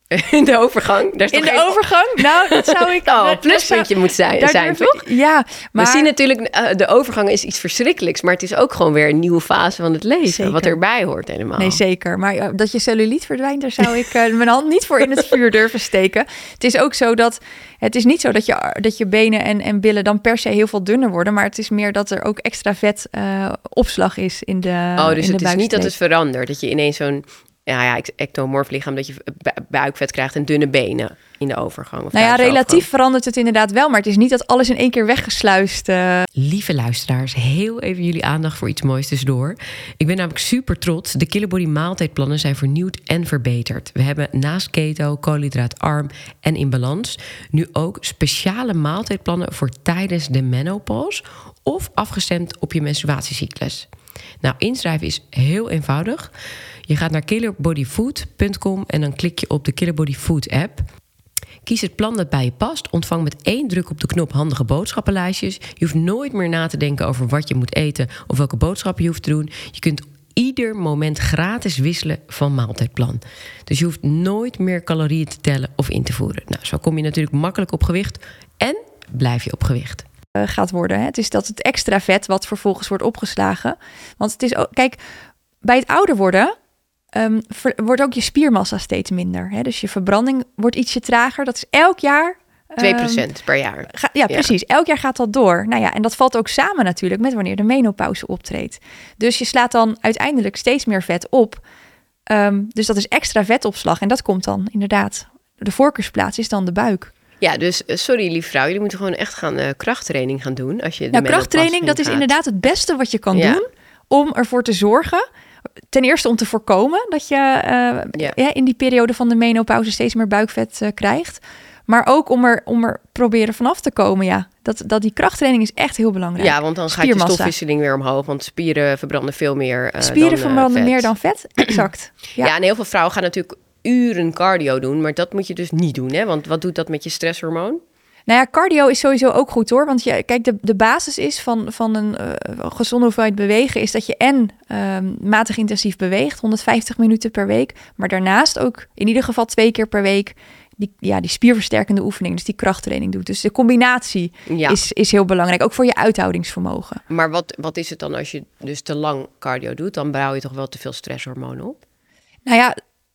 Speaker 3: In de overgang? Daar is
Speaker 1: In
Speaker 3: toch
Speaker 1: de
Speaker 3: geen...
Speaker 1: overgang? Nou, dat zou ik...
Speaker 3: Oh,
Speaker 1: dat-
Speaker 3: een pluspuntje
Speaker 1: dat
Speaker 3: moet zijn,
Speaker 1: daar
Speaker 3: zijn
Speaker 1: durf
Speaker 3: toch?
Speaker 1: ik- Ja, maar...
Speaker 3: We zien natuurlijk, uh, de overgang is iets verschrikkelijks, maar het is ook gewoon weer een nieuwe fase van het leven,
Speaker 1: Zeker.
Speaker 3: wat erbij hoort helemaal.
Speaker 1: Nee, zeker. Maar uh, dat je celluliet verdwijnt, daar zou ik uh, mijn hand niet voor in het vuur durven steken. Het is ook zo dat... Het is niet zo dat je, dat je benen en, en billen dan per se heel veel dunner worden, maar het is meer dat er ook extra vet uh, opslag is in de
Speaker 3: Oh, dus
Speaker 1: in de
Speaker 3: het is niet dat
Speaker 1: buikstreek.
Speaker 3: het verandert, dat je ineens zo'n ja, ja, ectomorf lichaam, dat je bu- buikvet krijgt en dunne benen in de overgang. Of
Speaker 1: Nou ja,
Speaker 3: tijdens de
Speaker 1: relatief
Speaker 3: overgang.
Speaker 1: verandert het inderdaad wel, maar het is niet dat alles in één keer weggesluist. Uh...
Speaker 4: Lieve luisteraars, heel even jullie aandacht voor iets moois tussendoor. Ik ben namelijk super trots. De Killerbody maaltijdplannen zijn vernieuwd en verbeterd. We hebben naast keto, koolhydraatarm en in balans nu ook speciale maaltijdplannen voor tijdens de menopauze of afgestemd op je menstruatiecyclus. Nou, inschrijven is heel eenvoudig. Je gaat naar killerbodyfood punt com en dan klik je op de Killerbody Food app. Kies het plan dat bij je past. Ontvang met één druk op de knop handige boodschappenlijstjes. Je hoeft nooit meer na te denken over wat je moet eten of welke boodschappen je hoeft te doen. Je kunt ieder moment gratis wisselen van maaltijdplan. Dus je hoeft nooit meer calorieën te tellen of in te voeren. Nou, zo kom je natuurlijk makkelijk op gewicht en blijf je op gewicht.
Speaker 1: gaat worden. Hè. Het is dat het extra vet wat vervolgens wordt opgeslagen. Want het is ook, kijk, bij het ouder worden um, ver, wordt ook je spiermassa steeds minder. Hè. Dus je verbranding wordt ietsje trager. Dat is elk jaar...
Speaker 3: twee procent um, per jaar.
Speaker 1: Ga, ja, precies. Ja. Elk jaar gaat dat door. Nou ja, en dat valt ook samen natuurlijk met wanneer de menopauze optreedt. Dus je slaat dan uiteindelijk steeds meer vet op. Um, dus dat is extra vetopslag. En dat komt dan inderdaad... De voorkeursplaats is dan de buik.
Speaker 3: Ja, dus sorry lieve vrouw, jullie moeten gewoon echt gaan uh, krachttraining gaan doen. Als je de
Speaker 1: nou, krachttraining, dat is
Speaker 3: gaat.
Speaker 1: inderdaad het beste wat je kan
Speaker 3: ja.
Speaker 1: doen om ervoor te zorgen. Ten eerste om te voorkomen dat je uh, ja. Ja, in die periode van de menopauze steeds meer buikvet uh, krijgt. Maar ook om er, om er proberen vanaf te komen, ja. Dat, dat die krachttraining is echt heel belangrijk.
Speaker 3: Ja, want dan gaat je stofwisseling weer omhoog. Want spieren verbranden veel meer uh,
Speaker 1: Spieren
Speaker 3: dan,
Speaker 1: verbranden
Speaker 3: uh, vet.
Speaker 1: meer dan vet, exact.
Speaker 3: Ja. ja, en heel veel vrouwen gaan natuurlijk uren cardio doen. Maar dat moet je dus niet doen, hè? Want wat doet dat met je stresshormoon?
Speaker 1: Nou ja, cardio is sowieso ook goed hoor. Want je, kijk, de, de basis is van, van een uh, gezonde hoeveelheid bewegen... is dat je en uh, matig intensief beweegt, honderdvijftig minuten per week... maar daarnaast ook in ieder geval twee keer per week... die, ja, die spierversterkende oefening, dus die krachttraining doet. Dus de combinatie ja. is, is heel belangrijk, ook voor je uithoudingsvermogen.
Speaker 3: Maar wat, wat is het dan als je dus te lang cardio doet? Dan bouw je toch wel te veel stresshormonen op?
Speaker 1: Nou ja...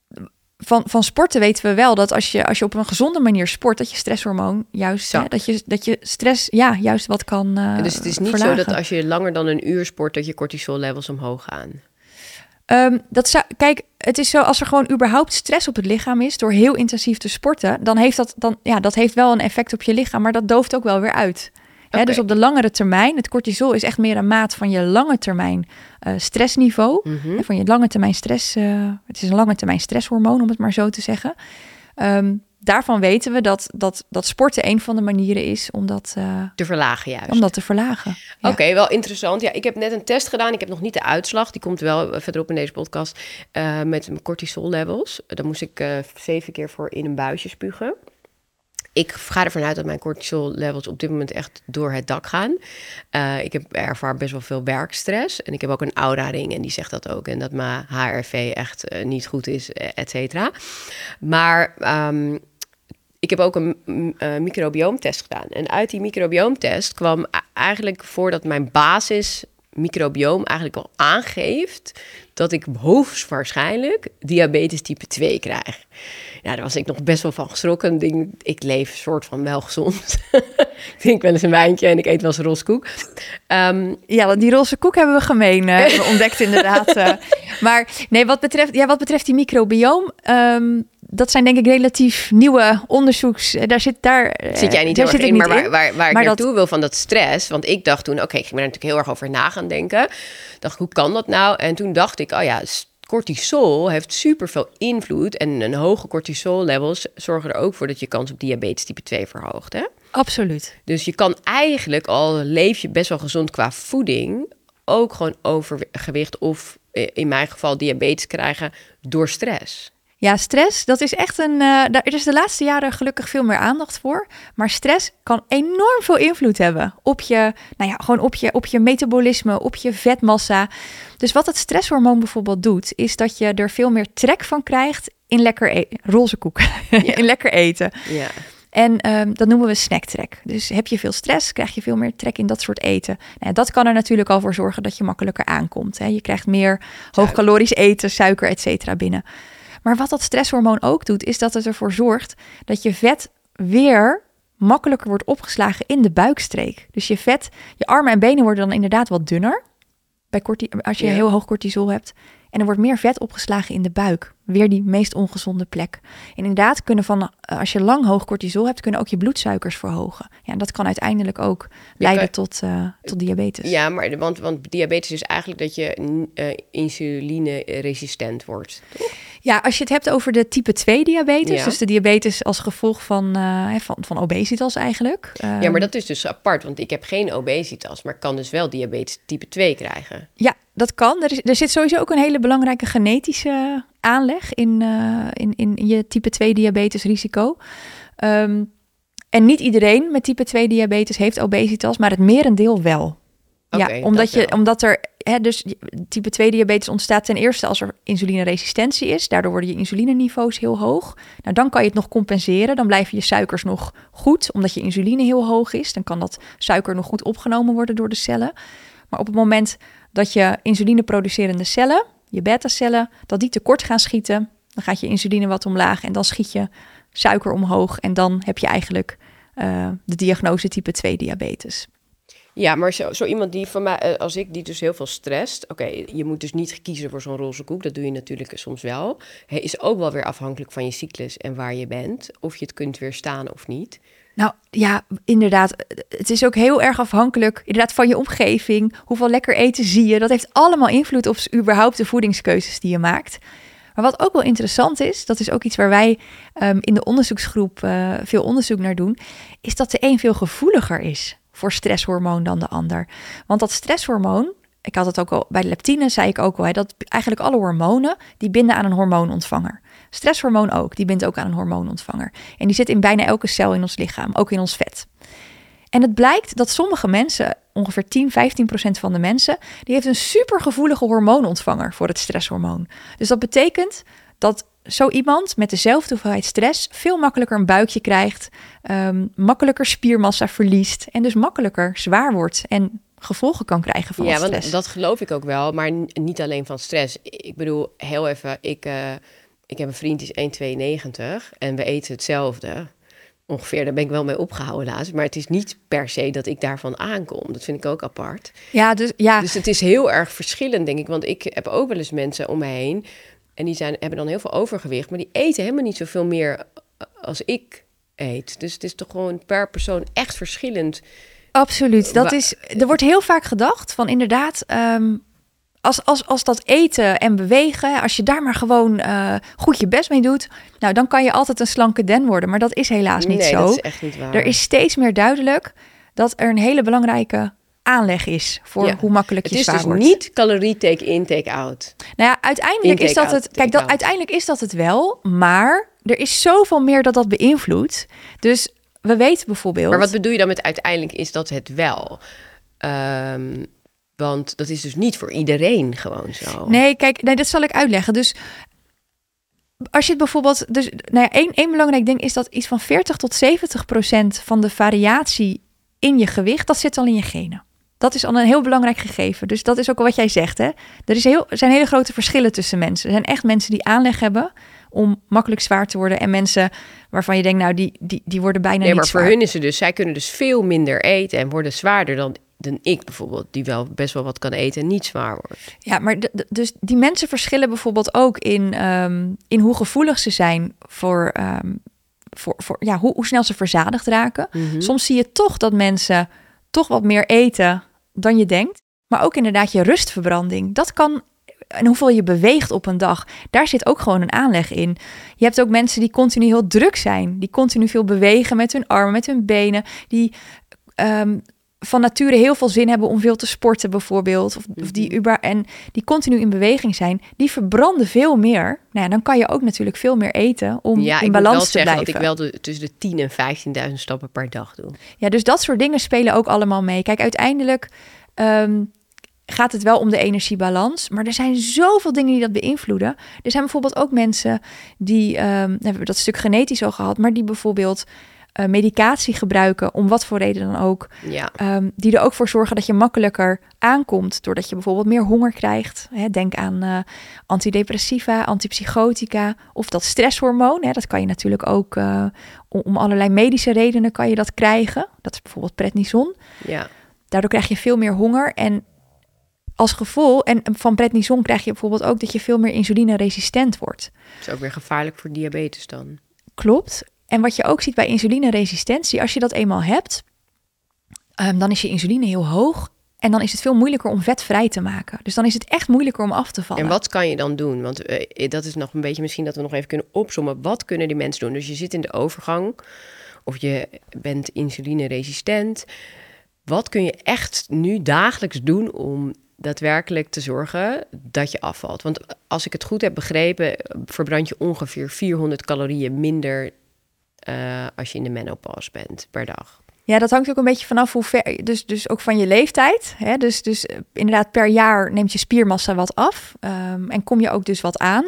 Speaker 1: Van, van sporten weten we wel dat als je, als je op een gezonde manier sport, dat je stresshormoon juist, hè, dat, je, dat je stress ja, juist wat kan uh,
Speaker 3: Dus het is niet
Speaker 1: verlagen.
Speaker 3: zo dat als je langer dan een uur sport, dat je cortisol levels omhoog gaan?
Speaker 1: Um, dat zou, kijk, het is zo, als er gewoon überhaupt stress op het lichaam is door heel intensief te sporten, dan heeft dat, dan, ja, dat heeft wel een effect op je lichaam, maar dat dooft ook wel weer uit. Hè, okay. Dus op de langere termijn, het cortisol is echt meer een maat van je lange termijn uh, stressniveau. Mm-hmm. Hè, van je lange termijn stress. Uh, het is een lange termijn stresshormoon, om het maar zo te zeggen. Um, daarvan weten we dat, dat, dat sporten een van de manieren is om dat uh,
Speaker 3: te verlagen juist.
Speaker 1: Om dat te verlagen.
Speaker 3: Ja. Oké, okay, wel interessant. Ja, ik heb net een test gedaan. Ik heb nog niet de uitslag. Die komt wel verderop in deze podcast. Uh, met mijn cortisol levels. Daar moest ik uh, zeven keer voor in een buisje spugen. Ik ga ervan uit dat mijn cortisol levels op dit moment echt door het dak gaan. Uh, ik heb ervaar best wel veel werkstress. En ik heb ook een Oura-ring en die zegt dat ook. En dat mijn H R V echt uh, niet goed is, et cetera. Maar um, ik heb ook een uh, microbioomtest gedaan. En uit die microbioomtest kwam eigenlijk voordat mijn basis microbioom eigenlijk al aangeeft dat ik hoogstwaarschijnlijk diabetes type twee krijg. Ja, daar was ik nog best wel van geschrokken. Ik, denk, ik leef soort van wel gezond. Ik drink wel eens een wijntje en ik eet wel eens een roze koek. Um,
Speaker 1: ja, die roze koek hebben we gemeen uh, ontdekt inderdaad. Uh, maar nee, wat betreft, ja, wat betreft die microbioom... Um, dat zijn denk ik relatief nieuwe onderzoeks. Daar zit, daar,
Speaker 3: zit jij niet heel erg in, maar waar, waar, waar maar ik naartoe dat... wil van dat stress... want ik dacht toen, oké, okay, ik ging er natuurlijk heel erg over na gaan denken. Dacht, hoe kan dat nou? En toen dacht ik, oh ja, cortisol heeft superveel invloed... en een hoge cortisol levels zorgen er ook voor... dat je kans op diabetes type twee verhoogt, hè?
Speaker 1: Absoluut.
Speaker 3: Dus je kan eigenlijk, al leef je best wel gezond qua voeding... ook gewoon overgewicht of in mijn geval diabetes krijgen door stress...
Speaker 1: Ja, stress, dat is echt een... Uh, daar, er is de laatste jaren gelukkig veel meer aandacht voor. Maar stress kan enorm veel invloed hebben op je, nou ja, gewoon op je, op je metabolisme, op je vetmassa. Dus wat het stresshormoon bijvoorbeeld doet, is dat je er veel meer trek van krijgt in lekker eten. Roze koek.
Speaker 3: Ja.
Speaker 1: in lekker eten.
Speaker 3: Ja.
Speaker 1: En um, dat noemen we snacktrek. Dus heb je veel stress, krijg je veel meer trek in dat soort eten. Nou, dat kan er natuurlijk al voor zorgen dat je makkelijker aankomt. Hè. Je krijgt meer hoogcalorisch eten, suiker, et cetera binnen. Maar wat dat stresshormoon ook doet, is dat het ervoor zorgt dat je vet weer makkelijker wordt opgeslagen in de buikstreek. Dus je vet, je armen en benen worden dan inderdaad wat dunner. Bij corti- als je
Speaker 3: Ja.
Speaker 1: heel hoog cortisol hebt. En er wordt meer vet opgeslagen in de buik. Weer die meest ongezonde plek. En inderdaad kunnen van, als je lang hoog cortisol hebt, kunnen ook je bloedsuikers verhogen. Ja, en dat kan uiteindelijk ook leiden
Speaker 3: kan-
Speaker 1: tot, uh, tot diabetes.
Speaker 3: Ja, maar want, want diabetes is eigenlijk dat je uh, insuline-resistent wordt. Toch?
Speaker 1: Ja, als je het hebt over de type twee diabetes,
Speaker 3: Ja.
Speaker 1: dus de diabetes als gevolg van, uh, van, van obesitas eigenlijk. Um,
Speaker 3: Ja, maar dat is dus apart, want ik heb geen obesitas, maar ik kan dus wel diabetes type twee krijgen.
Speaker 1: Ja, dat kan. Er, is, er zit sowieso ook een hele belangrijke genetische aanleg in, uh, in, in je type twee diabetes risico. Um, en niet iedereen met type twee diabetes heeft obesitas, maar het merendeel wel.
Speaker 3: Okay,
Speaker 1: ja, omdat,
Speaker 3: wel.
Speaker 1: je, omdat er, hè, dus type twee diabetes ontstaat ten eerste als er insulineresistentie is. Daardoor worden je insulineniveaus heel hoog. Nou, dan kan je het nog compenseren. Dan blijven je suikers nog goed, omdat je insuline heel hoog is. Dan kan dat suiker nog goed opgenomen worden door de cellen. Maar op het moment dat je insulineproducerende cellen, je beta-cellen, dat die tekort gaan schieten, dan gaat je insuline wat omlaag en dan schiet je suiker omhoog. En dan heb je eigenlijk uh, de diagnose type twee diabetes.
Speaker 3: Ja, maar zo, zo iemand die van mij, als ik die dus heel veel stresst, oké, okay, je moet dus niet kiezen voor zo'n roze koek, dat doe je natuurlijk soms wel. Hij is ook wel weer afhankelijk van je cyclus en waar je bent, of je het kunt weerstaan of niet.
Speaker 1: Nou ja, inderdaad. Het is ook heel erg afhankelijk inderdaad van je omgeving. Hoeveel lekker eten zie je? Dat heeft allemaal invloed op überhaupt de voedingskeuzes die je maakt. Maar wat ook wel interessant is, dat is ook iets waar wij um, in de onderzoeksgroep uh, veel onderzoek naar doen, is dat de een veel gevoeliger is voor stresshormoon dan de ander. Want dat stresshormoon, ik had het ook al bij de leptine, zei ik ook al, hè, dat eigenlijk alle hormonen die binden aan een hormoonontvanger. Stresshormoon ook, die bindt ook aan een hormoonontvanger. En die zit in bijna elke cel in ons lichaam, ook in ons vet. En het blijkt dat sommige mensen, ongeveer tien, vijftien procent van de mensen, die heeft een supergevoelige hormoonontvanger voor het stresshormoon. Dus dat betekent dat zo iemand met dezelfde hoeveelheid stress veel makkelijker een buikje krijgt, um, makkelijker spiermassa verliest en dus makkelijker zwaar wordt en gevolgen kan krijgen van
Speaker 3: ja,
Speaker 1: stress.
Speaker 3: Want dat geloof ik ook wel, maar n- niet alleen van stress. Ik bedoel, heel even, ik, uh, ik heb een vriend die is één komma tweeënnegentig en we eten hetzelfde. Ongeveer, daar ben ik wel mee opgehouden laatst. Maar het is niet per se dat ik daarvan aankom. Dat vind ik ook apart.
Speaker 1: Ja, dus, ja.
Speaker 3: dus het is heel erg verschillend, denk ik. Want ik heb ook wel eens mensen om me heen en die zijn, hebben dan heel veel overgewicht, maar die eten helemaal niet zoveel meer als ik eet. Dus het is toch gewoon per persoon echt verschillend.
Speaker 1: Absoluut. Dat is, er wordt heel vaak gedacht van inderdaad, um, als, als, als dat eten en bewegen, als je daar maar gewoon uh, goed je best mee doet, nou dan kan je altijd een slanke den worden. Maar dat is helaas niet
Speaker 3: nee,
Speaker 1: zo.
Speaker 3: Dat is echt niet waar.
Speaker 1: Er is steeds meer duidelijk dat er een hele belangrijke aanleg is voor ja. hoe makkelijk je zwaar wordt.
Speaker 3: Het is dus niet calorie take-in, take-out.
Speaker 1: Nou ja, uiteindelijk
Speaker 3: in,
Speaker 1: is dat het. Kijk, dat, uiteindelijk is dat het wel, maar er is zoveel meer dat dat beïnvloedt. Dus we weten bijvoorbeeld.
Speaker 3: Maar wat bedoel je dan met uiteindelijk is dat het wel? Um, want dat is dus niet voor iedereen gewoon zo.
Speaker 1: Nee, kijk, nee, dat zal ik uitleggen. Dus als je het bijvoorbeeld, dus nou ja, één, één belangrijk ding is dat iets van veertig tot zeventig procent van de variatie in je gewicht, dat zit al in je genen. Dat is al een heel belangrijk gegeven. Dus dat is ook al wat jij zegt, hè. Er is heel, er zijn hele grote verschillen tussen mensen. Er zijn echt mensen die aanleg hebben om makkelijk zwaar te worden en mensen waarvan je denkt, nou, die, die, die worden bijna
Speaker 3: nee,
Speaker 1: niet
Speaker 3: maar
Speaker 1: zwaar.
Speaker 3: Voor hun is het dus, zij kunnen dus veel minder eten en worden zwaarder dan, dan ik bijvoorbeeld, die wel best wel wat kan eten en niet zwaar wordt.
Speaker 1: Ja, maar d- d- dus die mensen verschillen bijvoorbeeld ook in, um, in hoe gevoelig ze zijn voor, um, voor, voor ja, hoe, hoe snel ze verzadigd raken.
Speaker 3: Mm-hmm.
Speaker 1: Soms zie je toch dat mensen toch wat meer eten dan je denkt. Maar ook inderdaad je rustverbranding. Dat kan, en hoeveel je beweegt op een dag, daar zit ook gewoon een aanleg in. Je hebt ook mensen die continu heel druk zijn. Die continu veel bewegen met hun armen, met hun benen. Die um, van nature heel veel zin hebben om veel te sporten bijvoorbeeld. Of, of die uber, en die continu in beweging zijn. Die verbranden veel meer. Nou ja, dan kan je ook natuurlijk veel meer eten om
Speaker 3: ja,
Speaker 1: in balans te blijven.
Speaker 3: Ja, ik moet wel zeggen dat ik wel de, tussen de tien en vijftienduizend stappen per dag doe.
Speaker 1: Ja, dus dat soort dingen spelen ook allemaal mee. Kijk, uiteindelijk Um, gaat het wel om de energiebalans. Maar er zijn zoveel dingen die dat beïnvloeden. Er zijn bijvoorbeeld ook mensen die, um, hebben we dat stuk genetisch al gehad, maar die bijvoorbeeld uh, medicatie gebruiken, om wat voor reden dan ook.
Speaker 3: Ja.
Speaker 1: Um, die er ook voor zorgen dat je makkelijker aankomt, doordat je bijvoorbeeld meer honger krijgt. Hè, denk aan uh, antidepressiva, antipsychotica of dat stresshormoon. Hè, dat kan je natuurlijk ook uh, om, om allerlei medische redenen kan je dat krijgen. Dat is bijvoorbeeld prednison.
Speaker 3: Ja.
Speaker 1: Daardoor krijg je veel meer honger en als gevolg, en van prednison krijg je bijvoorbeeld ook dat je veel meer insulineresistent wordt.
Speaker 3: Dat is ook weer gevaarlijk voor diabetes dan.
Speaker 1: Klopt. En wat je ook ziet bij insulineresistentie, als je dat eenmaal hebt, um, dan is je insuline heel hoog en dan is het veel moeilijker om vet vrij te maken. Dus dan is het echt moeilijker om af te vallen.
Speaker 3: En wat kan je dan doen? Want uh, dat is nog een beetje misschien dat we nog even kunnen opzommen. Wat kunnen die mensen doen? Dus je zit in de overgang of je bent insulineresistent. Wat kun je echt nu dagelijks doen om daadwerkelijk te zorgen dat je afvalt? Want als ik het goed heb begrepen, verbrand je ongeveer vierhonderd calorieën minder uh, als je in de menopauze bent per dag.
Speaker 1: Ja, dat hangt ook een beetje vanaf hoe ver, dus, dus ook van je leeftijd. Hè? Dus, dus uh, inderdaad per jaar neemt je spiermassa wat af um, en kom je ook dus wat aan.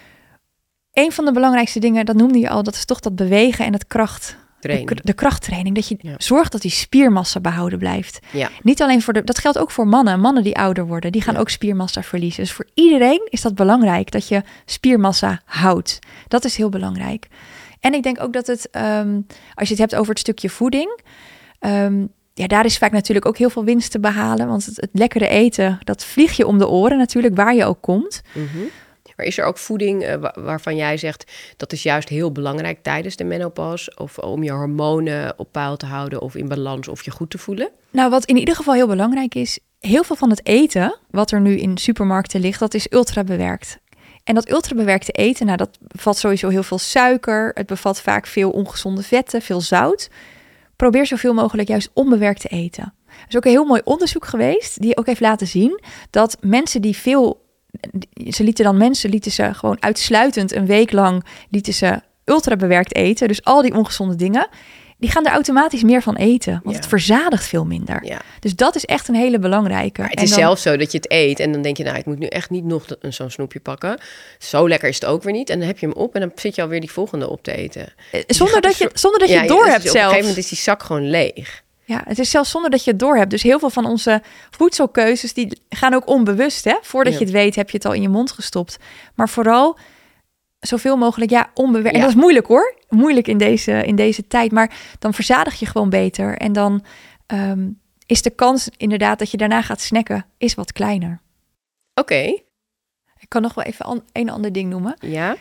Speaker 1: Een van de belangrijkste dingen, dat noemde je al, dat is toch dat bewegen en het kracht. De, de krachttraining, dat je ja. zorgt dat die spiermassa behouden blijft.
Speaker 3: Ja.
Speaker 1: Niet alleen voor de, dat geldt ook voor mannen. Mannen die ouder worden, die gaan ja. ook spiermassa verliezen. Dus voor iedereen is dat belangrijk dat je spiermassa houdt. Dat is heel belangrijk. En ik denk ook dat het, um, als je het hebt over het stukje voeding, um, ja, daar is vaak natuurlijk ook heel veel winst te behalen. Want het, het lekkere eten, dat vlieg je om de oren natuurlijk, waar je ook komt.
Speaker 3: Mm-hmm. Maar is er ook voeding uh, waarvan jij zegt, dat is juist heel belangrijk tijdens de menopauze, of om je hormonen op peil te houden of in balans of je goed te voelen?
Speaker 1: Nou, wat in ieder geval heel belangrijk is, heel veel van het eten wat er nu in supermarkten ligt, dat is ultra bewerkt. En dat ultra bewerkte eten, nou, dat bevat sowieso heel veel suiker. Het bevat vaak veel ongezonde vetten, veel zout. Probeer zoveel mogelijk juist onbewerkt te eten. Er is ook een heel mooi onderzoek geweest, die ook heeft laten zien dat mensen die veel Ze lieten dan mensen, lieten ze gewoon uitsluitend een week lang, lieten ze ultra bewerkt eten. Dus al die ongezonde dingen, die gaan er automatisch meer van eten. Want ja. het verzadigt veel minder. Ja. Dus dat is echt een hele belangrijke.
Speaker 3: Maar het
Speaker 1: en
Speaker 3: is
Speaker 1: dan,
Speaker 3: zelfs zo dat je het eet en dan denk je, nou, ik moet nu echt niet nog zo'n snoepje pakken. Zo lekker is het ook weer niet. En dan heb je hem op en dan zit je alweer die volgende op te eten.
Speaker 1: Zonder dat,
Speaker 3: dus
Speaker 1: je, zonder dat je
Speaker 3: ja,
Speaker 1: het door
Speaker 3: ja,
Speaker 1: hebt
Speaker 3: dus
Speaker 1: zelf.
Speaker 3: Op een gegeven moment is die zak gewoon leeg.
Speaker 1: Ja, het is zelfs zonder dat je het door hebt. Dus heel veel van onze voedselkeuzes, die gaan ook onbewust. Hè? Voordat ja. je het weet, heb je het al in je mond gestopt. Maar vooral zoveel mogelijk, ja, onbewerkt. Ja. En dat is moeilijk hoor. Moeilijk in deze, in deze tijd. Maar dan verzadig je gewoon beter. En dan um, is de kans inderdaad dat je daarna gaat snacken, is wat kleiner.
Speaker 3: Oké. Okay.
Speaker 1: Ik kan nog wel even an- een ander ding noemen.
Speaker 3: Ja.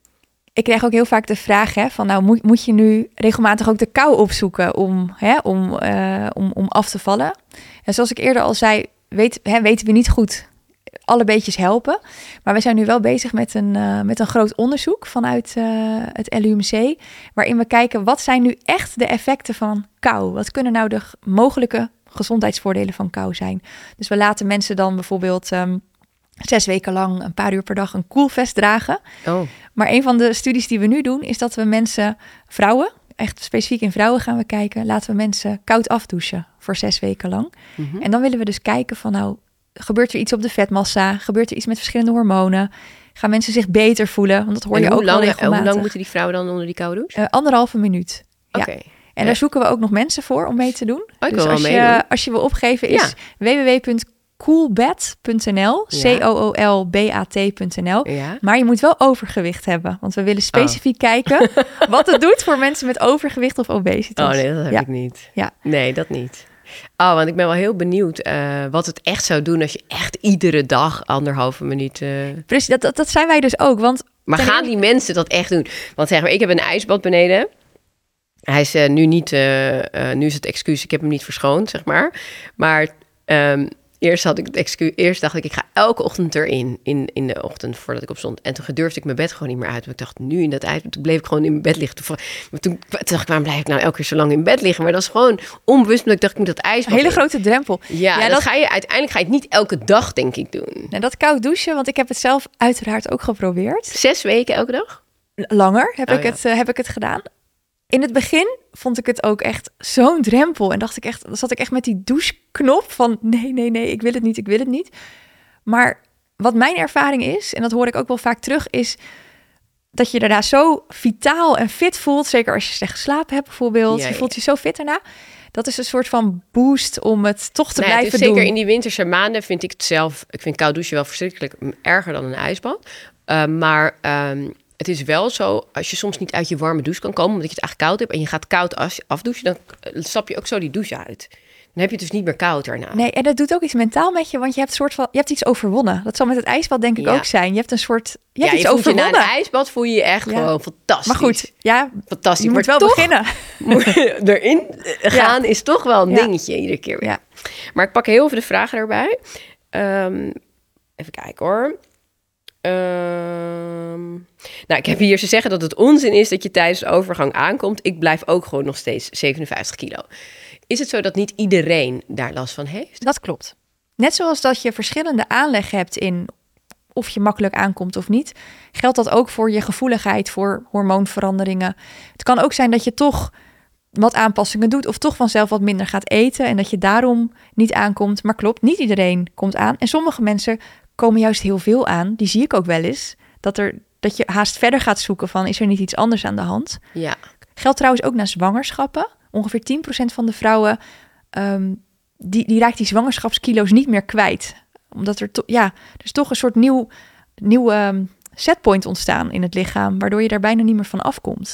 Speaker 1: Ik krijg ook heel vaak de vraag, hè, van nou moet, moet je nu regelmatig ook de kou opzoeken om, hè, om, uh, om, om af te vallen. En zoals ik eerder al zei, weet, hè, weten we niet goed. Alle beetjes helpen. Maar we zijn nu wel bezig met een, uh, met een groot onderzoek vanuit uh, het L U M C. Waarin we kijken, wat zijn nu echt de effecten van kou? Wat kunnen nou de g- mogelijke gezondheidsvoordelen van kou zijn? Dus we laten mensen dan bijvoorbeeld Um, zes weken lang een paar uur per dag een koelvest dragen.
Speaker 3: Oh.
Speaker 1: Maar een van de studies die we nu doen, is dat we mensen, vrouwen, echt specifiek in vrouwen gaan we kijken, laten we mensen koud afdouchen voor zes weken lang. Mm-hmm. En dan willen we dus kijken van nou, gebeurt er iets op de vetmassa? Gebeurt er iets met verschillende hormonen? Gaan mensen zich beter voelen? Want dat hoor
Speaker 3: en
Speaker 1: je
Speaker 3: hoe
Speaker 1: ook
Speaker 3: lang,
Speaker 1: wel regelmatig.
Speaker 3: Hoe lang moeten die vrouwen dan onder die koude douche?
Speaker 1: Uh, anderhalve minuut.
Speaker 3: Oké.
Speaker 1: Okay.
Speaker 3: Ja.
Speaker 1: En daar zoeken we ook nog mensen voor om mee te doen.
Speaker 3: Oh, ik
Speaker 1: dus
Speaker 3: wil
Speaker 1: als
Speaker 3: wel
Speaker 1: je,
Speaker 3: meedoen.
Speaker 1: als je wil opgeven is ja. w w w punt coolbed punt n l,
Speaker 3: Ja.
Speaker 1: C O O L B A T punt n l.
Speaker 3: Ja.
Speaker 1: Maar je moet wel overgewicht hebben. Want we willen specifiek oh. kijken wat het doet voor mensen met overgewicht of obesitas.
Speaker 3: Oh nee, dat heb
Speaker 1: ja.
Speaker 3: ik niet.
Speaker 1: Ja.
Speaker 3: Nee, dat niet. Oh, want ik ben wel heel benieuwd uh, wat het echt zou doen als je echt iedere dag anderhalve minuut... Uh...
Speaker 1: Precies, dat, dat, dat zijn wij dus ook. Want
Speaker 3: maar gaan die mensen dat echt doen? Want zeg maar, ik heb een ijsbad beneden. Hij is uh, nu niet... Uh, uh, nu is het excuus, ik heb hem niet verschoond, zeg maar. Maar... Um, Eerst had ik het excuus, eerst dacht ik, ik ga elke ochtend erin, in, in de ochtend voordat ik opstond. En toen durfde ik mijn bed gewoon niet meer uit. Want ik dacht, nu in dat ijs, toen bleef ik gewoon in mijn bed liggen. Toen, toen, toen dacht ik, waarom blijf ik nou elke keer zo lang in bed liggen? Maar dat is gewoon onbewust, omdat ik dacht, ik moet dat ijs.
Speaker 1: Een hele in. grote drempel.
Speaker 3: Ja, ja dat, dat ga je uiteindelijk ga je het niet elke dag, denk ik, doen.
Speaker 1: Nou, dat koud douchen, want ik heb het zelf uiteraard ook geprobeerd.
Speaker 3: Zes weken elke dag?
Speaker 1: Langer heb,
Speaker 3: oh,
Speaker 1: ik,
Speaker 3: ja.
Speaker 1: het, uh, heb ik het gedaan. in het begin vond ik het ook echt zo'n drempel. En dacht ik echt, zat ik echt met die doucheknop van nee, nee, nee, ik wil het niet, ik wil het niet. Maar wat mijn ervaring is, en dat hoor ik ook wel vaak terug, is dat je daarna zo vitaal en fit voelt. Zeker als je slecht geslapen hebt bijvoorbeeld.
Speaker 3: Ja,
Speaker 1: je
Speaker 3: ja.
Speaker 1: voelt je zo fit daarna. Dat is een soort van boost om het toch te
Speaker 3: Nou ja,
Speaker 1: blijven
Speaker 3: dus
Speaker 1: doen.
Speaker 3: zeker in die winterse maanden vind ik het zelf... Ik vind koud douchen wel verschrikkelijk erger dan een ijsbad. Uh, maar um, het is wel zo, als je soms niet uit je warme douche kan komen, omdat je het eigenlijk koud hebt en je gaat koud as- afdouchen, dan uh, stap je ook zo die douche uit. Dan heb je het dus niet meer koud daarna.
Speaker 1: Nee, en dat doet ook iets mentaal met je, want je hebt, soort van, je hebt iets overwonnen. Dat zal met het ijsbad denk ik
Speaker 3: Ja.
Speaker 1: ook zijn. Je hebt een soort, je
Speaker 3: ja,
Speaker 1: hebt
Speaker 3: je
Speaker 1: iets
Speaker 3: voelt je
Speaker 1: overwonnen.
Speaker 3: na een ijsbad voel je je echt
Speaker 1: Ja.
Speaker 3: gewoon fantastisch.
Speaker 1: Maar goed, ja,
Speaker 3: fantastisch.
Speaker 1: je moet
Speaker 3: maar
Speaker 1: wel
Speaker 3: toch
Speaker 1: beginnen.
Speaker 3: moet je erin gaan is toch wel een
Speaker 1: Ja.
Speaker 3: dingetje iedere keer weer.
Speaker 1: Ja.
Speaker 3: Maar ik pak heel even de vragen erbij. Um, even kijken hoor. Um, nou, ik heb hier ze zeggen dat het onzin is dat je tijdens de overgang aankomt. Ik blijf ook gewoon nog steeds zevenenvijftig kilo. Is het zo dat niet iedereen daar last van heeft?
Speaker 1: Dat klopt. Net zoals dat je verschillende aanleg hebt in of je makkelijk aankomt of niet, geldt dat ook voor je gevoeligheid voor hormoonveranderingen. Het kan ook zijn dat je toch wat aanpassingen doet of toch vanzelf wat minder gaat eten en dat je daarom niet aankomt. Maar klopt, niet iedereen komt aan. En sommige mensen komen juist heel veel aan. Die zie ik ook wel eens. Dat, er, dat je haast verder gaat zoeken van, is er niet iets anders aan de hand?
Speaker 3: Ja.
Speaker 1: Geldt trouwens ook naar zwangerschappen. Ongeveer tien procent van de vrouwen, um, die, die raakt die zwangerschapskilo's niet meer kwijt. Omdat er, to- ja, er is toch een soort nieuw, nieuw um, setpoint ontstaan in het lichaam, waardoor je daar bijna niet meer van afkomt.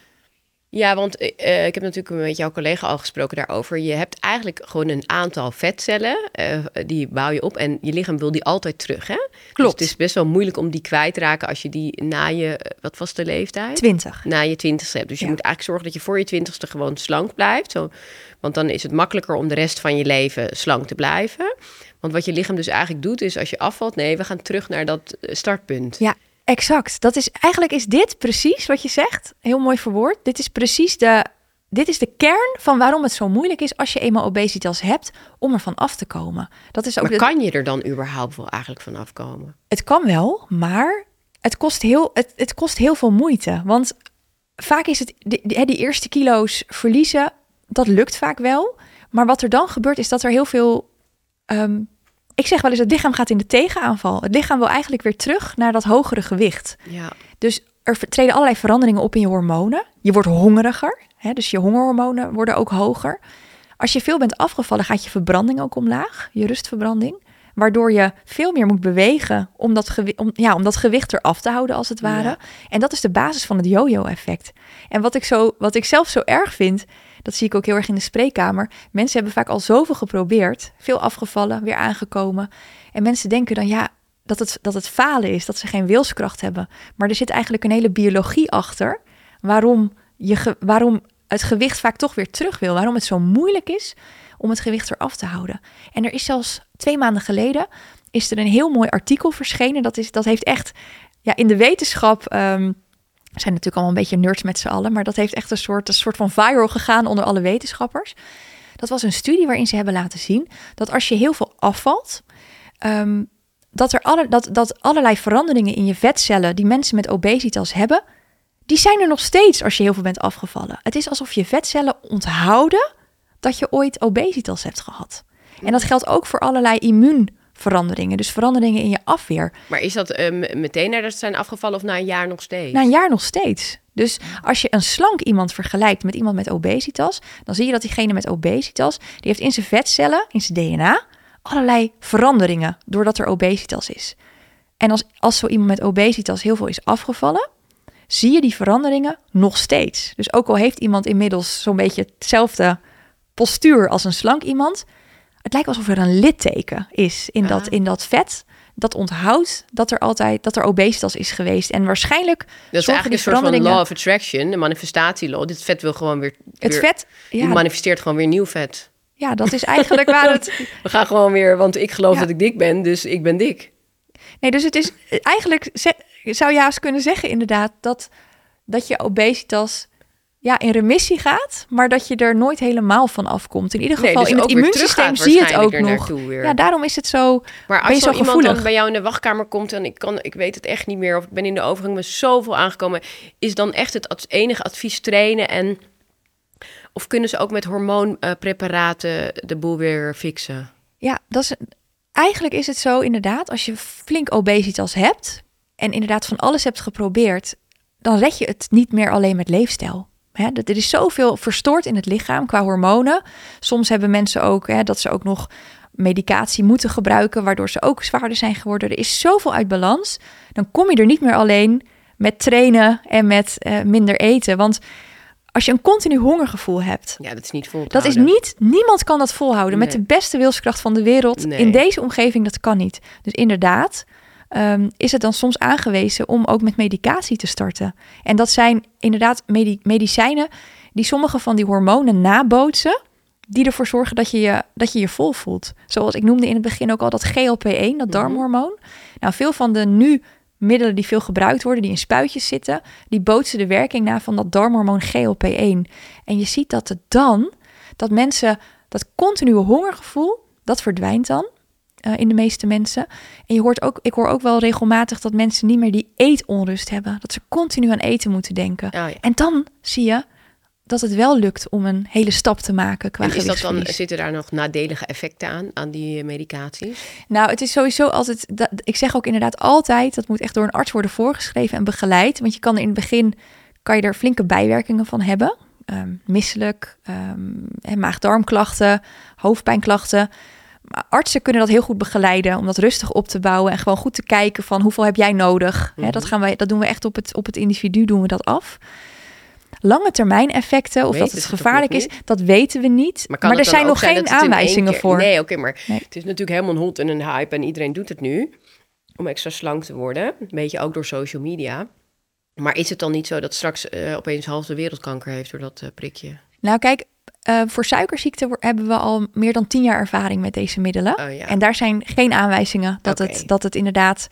Speaker 3: Ja, want uh, ik heb natuurlijk met jouw collega al gesproken daarover. Je hebt eigenlijk gewoon een aantal vetcellen, uh, die bouw je op en je lichaam wil die altijd terug, hè?
Speaker 1: Klopt.
Speaker 3: Dus het is best wel moeilijk om die kwijt te raken als je die na je, wat was de leeftijd?
Speaker 1: twintig.
Speaker 3: Na je twintigste hebt. Dus je
Speaker 1: Ja.
Speaker 3: moet eigenlijk zorgen dat je voor je twintigste gewoon slank blijft. Zo, want dan is het makkelijker om de rest van je leven slank te blijven. Want wat je lichaam dus eigenlijk doet, is als je afvalt, nee, we gaan terug naar dat startpunt.
Speaker 1: Ja, exact. Dat is, eigenlijk is dit precies wat je zegt. Heel mooi verwoord. Dit is precies de, dit is de kern van waarom het zo moeilijk is als je eenmaal obesitas hebt om er van af te komen. Dat is ook
Speaker 3: Maar
Speaker 1: de,
Speaker 3: kan je er dan überhaupt wel eigenlijk van afkomen?
Speaker 1: Het kan wel, maar het kost heel, het, het kost heel veel moeite. Want vaak is het, die, die, die eerste kilo's verliezen, dat lukt vaak wel. Maar wat er dan gebeurt is dat er heel veel... Um, ik zeg wel eens, het lichaam gaat in de tegenaanval. Het lichaam wil eigenlijk weer terug naar dat hogere gewicht.
Speaker 3: Ja.
Speaker 1: Dus er treden allerlei veranderingen op in je hormonen. Je wordt hongeriger, hè, dus je hongerhormonen worden ook hoger. Als je veel bent afgevallen, gaat je verbranding ook omlaag, je rustverbranding. Waardoor je veel meer moet bewegen om dat, gewi- om, ja, om dat gewicht eraf te houden, als het ware.
Speaker 3: Ja.
Speaker 1: En dat is de basis van het yo-yo-effect. En wat ik, zo, wat ik zelf zo erg vind, dat zie ik ook heel erg in de spreekkamer. Mensen hebben vaak al zoveel geprobeerd, veel afgevallen, weer aangekomen. En mensen denken dan, ja, dat het, dat het falen is, dat ze geen wilskracht hebben. Maar er zit eigenlijk een hele biologie achter waarom, je ge, waarom het gewicht vaak toch weer terug wil. Waarom het zo moeilijk is om het gewicht eraf te houden. En er is zelfs twee maanden geleden is er een heel mooi artikel verschenen. Dat, is, dat heeft echt, ja, in de wetenschap... Um, we zijn natuurlijk allemaal een beetje nerds met z'n allen, maar dat heeft echt een soort, een soort van viral gegaan onder alle wetenschappers. Dat was een studie waarin ze hebben laten zien dat als je heel veel afvalt, um, dat, er alle, dat, dat allerlei veranderingen in je vetcellen die mensen met obesitas hebben, die zijn er nog steeds als je heel veel bent afgevallen. Het is alsof je vetcellen onthouden dat je ooit obesitas hebt gehad. En dat geldt ook voor allerlei immuunveranderingen, dus veranderingen in je afweer.
Speaker 3: Maar is dat um, meteen nadat ze zijn afgevallen of na een jaar nog steeds?
Speaker 1: Na een jaar nog steeds. Dus als je een slank iemand vergelijkt met iemand met obesitas, dan zie je dat diegene met obesitas, die heeft in zijn vetcellen, in zijn D N A, allerlei veranderingen doordat er obesitas is. En als, als zo iemand met obesitas heel veel is afgevallen, zie je die veranderingen nog steeds. Dus ook al heeft iemand inmiddels zo'n beetje hetzelfde postuur als een slank iemand, het lijkt alsof er een litteken is in, ah. dat, in dat vet. Dat onthoudt dat er altijd dat er obesitas is geweest. En waarschijnlijk
Speaker 3: dat is eigenlijk een soort van law of attraction, de manifestatielaw. Dit vet wil gewoon weer...
Speaker 1: Het
Speaker 3: weer,
Speaker 1: vet... Ja,
Speaker 3: die manifesteert gewoon weer nieuw vet.
Speaker 1: Ja, dat is eigenlijk waar het...
Speaker 3: We gaan gewoon weer, want ik geloof
Speaker 1: ja.
Speaker 3: dat ik dik ben, dus ik ben dik.
Speaker 1: Nee, dus het is eigenlijk... Zou je haast kunnen zeggen inderdaad dat, dat je obesitas ja, in remissie gaat, maar dat je er nooit helemaal van afkomt. In ieder geval
Speaker 3: Nee, dus
Speaker 1: in het
Speaker 3: ook weer
Speaker 1: immuunsysteem
Speaker 3: teruggaat
Speaker 1: zie je het ook
Speaker 3: waarschijnlijk
Speaker 1: nog.
Speaker 3: er naartoe weer.
Speaker 1: Ja, daarom is het zo.
Speaker 3: Maar
Speaker 1: ben je
Speaker 3: als
Speaker 1: zo
Speaker 3: zo iemand
Speaker 1: gevoelig.
Speaker 3: dan bij jou in de wachtkamer komt en ik kan, ik weet het echt niet meer, of ik ben in de overgang met zoveel aangekomen, is dan echt het ad- enige advies trainen en of kunnen ze ook met hormoonpreparaten de boel weer fixen?
Speaker 1: Ja, dat is, eigenlijk is het zo inderdaad, als je flink obesitas hebt en inderdaad van alles hebt geprobeerd, dan red je het niet meer alleen met leefstijl. Hè, dat- er is zoveel verstoord in het lichaam qua hormonen. Soms hebben mensen ook hè, dat ze ook nog medicatie moeten gebruiken, waardoor ze ook zwaarder zijn geworden. Er is zoveel uit balans. Dan kom je er niet meer alleen met trainen en met uh, minder eten. Want als je een continu hongergevoel hebt,
Speaker 3: Ja, dat is niet vol te
Speaker 1: dat is
Speaker 3: houden.
Speaker 1: niet, niemand kan dat volhouden
Speaker 3: Nee.
Speaker 1: met de beste wilskracht van de wereld.
Speaker 3: Nee.
Speaker 1: In deze omgeving, dat kan niet. Dus inderdaad, um, is het dan soms aangewezen om ook met medicatie te starten. En dat zijn inderdaad medi- medicijnen die sommige van die hormonen nabootsen, die ervoor zorgen dat je je, dat je je vol voelt. Zoals ik noemde in het begin ook al dat G L P één, dat darmhormoon. Nou, veel van de nu middelen die veel gebruikt worden, die in spuitjes zitten, die bootsen de werking na van dat darmhormoon G L P één. En je ziet dat het dan, dat mensen, dat continue hongergevoel, dat verdwijnt dan uh, in de meeste mensen. En je hoort ook, ik hoor ook wel regelmatig dat mensen niet meer die eetonrust hebben. Dat ze continu aan eten moeten denken.
Speaker 3: Oh, ja.
Speaker 1: En dan zie je dat het wel lukt om een hele stap te maken qua
Speaker 3: En is dat dan,
Speaker 1: gewichtsverlies.
Speaker 3: zitten daar nog nadelige effecten aan, aan die medicaties?
Speaker 1: Nou, het is sowieso altijd, dat, ik zeg ook inderdaad altijd, dat moet echt door een arts worden voorgeschreven en begeleid. Want je kan er in het begin, kan je er flinke bijwerkingen van hebben. Um, misselijk, um, maag-darmklachten, hoofdpijnklachten. Maar artsen kunnen dat heel goed begeleiden om dat rustig op te bouwen en gewoon goed te kijken van hoeveel heb jij nodig. Mm-hmm. Hè, dat, gaan wij, dat doen we echt op het, op het individu, doen we dat af. Lange termijn effecten, of
Speaker 3: Weten
Speaker 1: dat het
Speaker 3: ze
Speaker 1: gevaarlijk
Speaker 3: toch
Speaker 1: is,
Speaker 3: nog niet?
Speaker 1: dat weten we niet.
Speaker 3: Maar, kan
Speaker 1: Maar er
Speaker 3: het dan
Speaker 1: zijn
Speaker 3: ook
Speaker 1: nog
Speaker 3: zijn
Speaker 1: geen
Speaker 3: dat het in één
Speaker 1: aanwijzingen
Speaker 3: keer-
Speaker 1: voor.
Speaker 3: Nee, oké, maar
Speaker 1: Nee.
Speaker 3: het is natuurlijk helemaal een hot en een hype en iedereen doet het nu om extra slank te worden. Een beetje ook door social media. Maar is het dan niet zo dat straks uh, opeens half de wereld kanker heeft door dat uh, prikje?
Speaker 1: Nou kijk, uh, voor suikerziekte wo- hebben we al meer dan tien jaar ervaring met deze middelen.
Speaker 3: Oh, ja.
Speaker 1: En daar zijn geen aanwijzingen dat,
Speaker 3: Oké.
Speaker 1: het, dat het inderdaad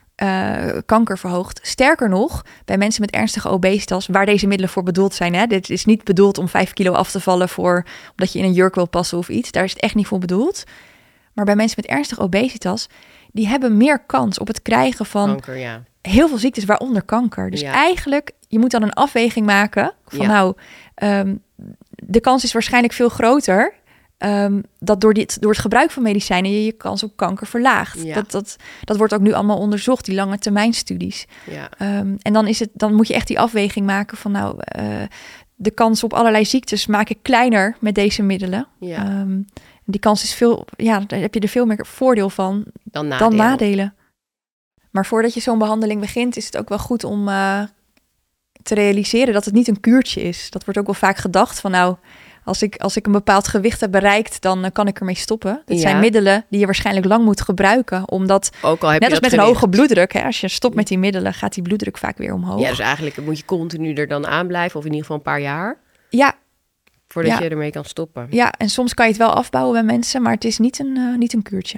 Speaker 1: uh, kanker verhoogt. Sterker nog, bij mensen met ernstige obesitas, waar deze middelen voor bedoeld zijn. Hè, dit is niet bedoeld om vijf kilo af te vallen voor omdat je in een jurk wil passen of iets. Daar is het echt niet voor bedoeld. Maar bij mensen met ernstige obesitas, die hebben meer kans op het krijgen van
Speaker 3: Kanker, ja.
Speaker 1: heel veel ziektes, waaronder kanker. Dus
Speaker 3: Ja.
Speaker 1: eigenlijk, je moet dan een afweging maken van
Speaker 3: Ja.
Speaker 1: nou, um, de kans is waarschijnlijk veel groter um, dat door, dit, door het gebruik van medicijnen je je kans op kanker verlaagt.
Speaker 3: Ja.
Speaker 1: Dat, dat, dat wordt ook nu allemaal onderzocht, die lange termijn studies.
Speaker 3: Ja.
Speaker 1: Um, en dan, is het, dan moet je echt die afweging maken van nou, uh, de kans op allerlei ziektes maak ik kleiner met deze middelen.
Speaker 3: Ja.
Speaker 1: Um, die kans is veel, ja, daar heb je er veel meer voordeel van
Speaker 3: Dan nadeel.
Speaker 1: dan nadelen. Maar voordat je zo'n behandeling begint, is het ook wel goed om uh, te realiseren dat het niet een kuurtje is. Dat wordt ook wel vaak gedacht van nou, als ik, als ik een bepaald gewicht heb bereikt, dan uh, kan ik ermee stoppen. Dit
Speaker 3: Ja.
Speaker 1: zijn middelen die je waarschijnlijk lang moet gebruiken, omdat
Speaker 3: Ook al heb
Speaker 1: net
Speaker 3: je
Speaker 1: als
Speaker 3: dat
Speaker 1: met een
Speaker 3: gewicht.
Speaker 1: hoge bloeddruk, hè, als je stopt met die middelen, gaat die bloeddruk vaak weer omhoog.
Speaker 3: Ja, dus eigenlijk moet je continu er dan aan blijven, of in ieder geval een paar jaar,
Speaker 1: ja,
Speaker 3: voordat
Speaker 1: Ja.
Speaker 3: je ermee kan stoppen.
Speaker 1: ja, en soms kan je het wel afbouwen bij mensen, maar het is niet een, uh, niet een kuurtje.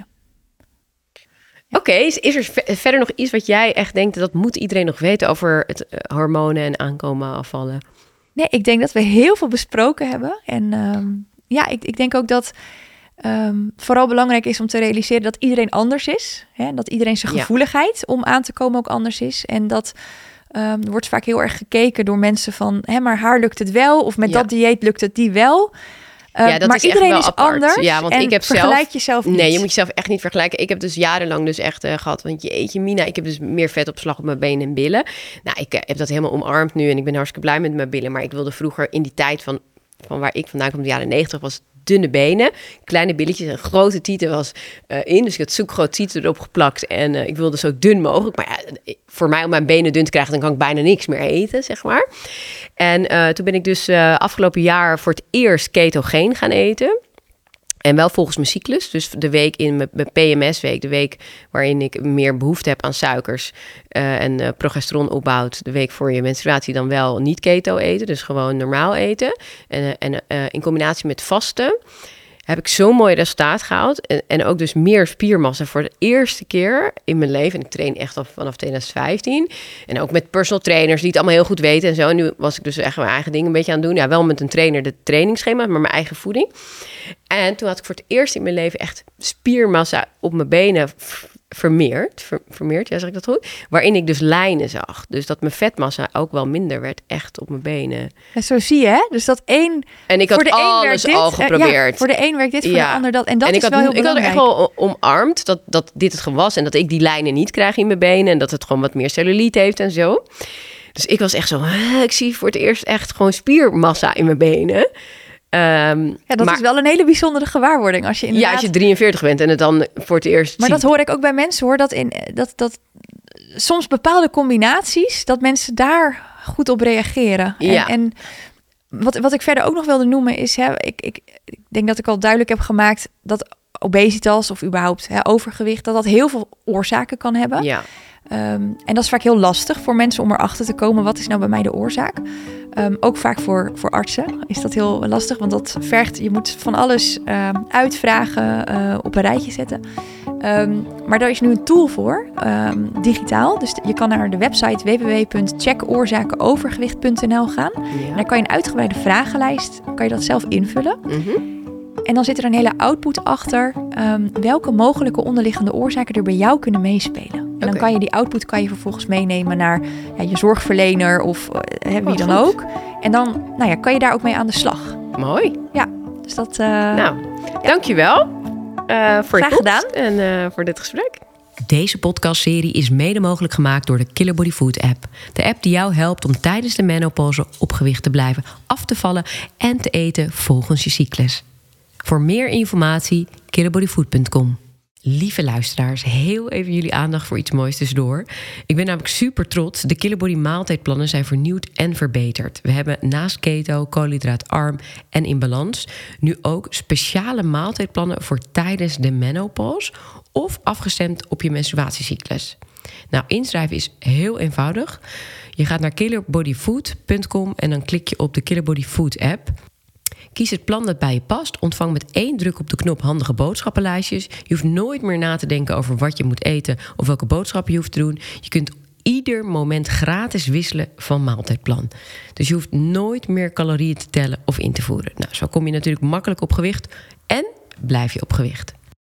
Speaker 3: Oké, is, is er ve- verder nog iets wat jij echt denkt, dat moet iedereen nog weten over het uh, hormonen en aankomen afvallen?
Speaker 1: Nee, ik denk dat we heel veel besproken hebben. En um, ja, ik, ik denk ook dat um, vooral belangrijk is om te realiseren dat iedereen anders is. Hè? Dat iedereen zijn
Speaker 3: Ja.
Speaker 1: gevoeligheid om aan te komen ook anders is. En dat um, er wordt vaak heel erg gekeken door mensen van, hè, maar haar lukt het wel. Of met
Speaker 3: Ja.
Speaker 1: dat dieet lukt het die wel. Uh,
Speaker 3: Ja, dat
Speaker 1: maar
Speaker 3: is echt
Speaker 1: iedereen
Speaker 3: wel
Speaker 1: is
Speaker 3: apart.
Speaker 1: anders.
Speaker 3: Ja, want
Speaker 1: en
Speaker 3: ik heb zelf-
Speaker 1: vergelijk jezelf niet.
Speaker 3: Nee, je moet jezelf echt niet vergelijken. Ik heb dus jarenlang dus echt uh, gehad, want jeetje Mina, ik heb dus meer vetopslag op mijn benen en billen. Nou, ik uh, heb dat helemaal omarmd nu en ik ben hartstikke blij met mijn billen. Maar ik wilde vroeger in die tijd van, van waar ik vandaan kwam, de jaren negentig, was dunne benen, kleine billetjes en grote tieten was uh, in. Dus ik had zo'n groot tieten erop geplakt en uh, ik wilde zo dun mogelijk. Maar ja, voor mij om mijn benen dun te krijgen, dan kan ik bijna niks meer eten, zeg maar. En uh, toen ben ik dus uh, afgelopen jaar voor het eerst ketogeen gaan eten. En wel volgens mijn cyclus. Dus de week in mijn, mijn P M S-week, de week waarin ik meer behoefte heb aan suikers uh, en uh, progesteron opbouwt. De week voor je menstruatie dan wel niet keto eten, dus gewoon normaal eten. En, uh, en uh, in combinatie met vasten heb ik zo'n mooi resultaat gehaald. En, en ook dus meer spiermassa voor de eerste keer in mijn leven. En ik train echt al vanaf twintig vijftien. En ook met personal trainers die het allemaal heel goed weten en zo. En nu was ik dus echt mijn eigen dingen een beetje aan het doen. Ja, wel met een trainer de trainingsschema, maar mijn eigen voeding. En toen had ik voor het eerst in mijn leven echt spiermassa op mijn benen vermeerd. Ver, vermeerd, ja, zeg ik dat goed? Waarin ik dus lijnen zag. Dus dat mijn vetmassa ook wel minder werd echt op mijn benen.
Speaker 1: En zo zie je, hè? Dus dat één...
Speaker 3: En ik had alles
Speaker 1: dit,
Speaker 3: al geprobeerd.
Speaker 1: Uh, ja, voor de een werkt dit, voor
Speaker 3: ja.
Speaker 1: de ander dat. En dat
Speaker 3: en
Speaker 1: is
Speaker 3: ik
Speaker 1: wel
Speaker 3: had,
Speaker 1: heel belangrijk.
Speaker 3: Ik had er echt wel omarmd dat, dat dit het gewoon was. En dat ik die lijnen niet krijg in mijn benen. En dat het gewoon wat meer celluliet heeft en zo. Dus ik was echt zo... Ik zie voor het eerst echt gewoon spiermassa in mijn benen. Um,
Speaker 1: ja, dat
Speaker 3: maar,
Speaker 1: is wel een hele bijzondere gewaarwording. Als je inderdaad...
Speaker 3: Ja, als je drieënveertig bent en het dan voor het eerst
Speaker 1: Maar
Speaker 3: ziet.
Speaker 1: dat hoor ik ook bij mensen, hoor. Dat, in, dat, dat soms bepaalde combinaties, dat mensen daar goed op reageren.
Speaker 3: Ja.
Speaker 1: En, en wat, wat ik verder ook nog wilde noemen is... Hè, ik, ik, ik denk dat ik al duidelijk heb gemaakt dat obesitas of überhaupt hè, overgewicht... dat dat heel veel oorzaken kan hebben.
Speaker 3: Ja.
Speaker 1: Um, en dat is vaak heel lastig voor mensen om erachter te komen... wat is nou bij mij de oorzaak? Um, ook vaak voor, voor artsen is dat heel lastig... want dat vergt, je moet van alles um, uitvragen, uh, op een rijtje zetten. Um, maar daar is nu een tool voor, um, digitaal. Dus je kan naar de website w w w punt check oorzakenovergewicht punt n l gaan. Ja. En daar kan je een uitgebreide vragenlijst, kan je dat zelf invullen...
Speaker 3: Mm-hmm.
Speaker 1: En dan zit er een hele output achter um, welke mogelijke onderliggende oorzaken er bij jou kunnen meespelen. En
Speaker 3: okay.
Speaker 1: dan kan je die output kan je vervolgens meenemen naar ja, je zorgverlener of uh, wie dan
Speaker 3: goed.
Speaker 1: ook. En dan nou ja, kan je daar ook mee aan de slag.
Speaker 3: Mooi.
Speaker 1: Ja, dus dat... Uh,
Speaker 3: nou, ja. dankjewel uh, voor
Speaker 1: Graag
Speaker 3: je
Speaker 1: gedaan.
Speaker 3: en uh, voor dit gesprek.
Speaker 4: Deze podcastserie is mede mogelijk gemaakt door de Killer Body Food app. De app die jou helpt om tijdens de menopauze op gewicht te blijven, af te vallen en te eten volgens je cyclus. Voor meer informatie, killer body food punt com. Lieve luisteraars, heel even jullie aandacht voor iets moois tussendoor. Ik ben namelijk super trots. De Killer Body maaltijdplannen zijn vernieuwd en verbeterd. We hebben naast keto, koolhydraatarm en in balans... nu ook speciale maaltijdplannen voor tijdens de menopauze... of afgestemd op je menstruatiecyclus. Nou, inschrijven is heel eenvoudig. Je gaat naar killer body food punt com en dan klik je op de Killer Body Food app... Kies het plan dat bij je past. Ontvang met één druk op de knop handige boodschappenlijstjes. Je hoeft nooit meer na te denken over wat je moet eten of welke boodschappen je hoeft te doen. Je kunt ieder moment gratis wisselen van maaltijdplan. Dus je hoeft nooit meer calorieën te tellen of in te voeren. Nou, zo kom je natuurlijk makkelijk op gewicht en blijf je op gewicht.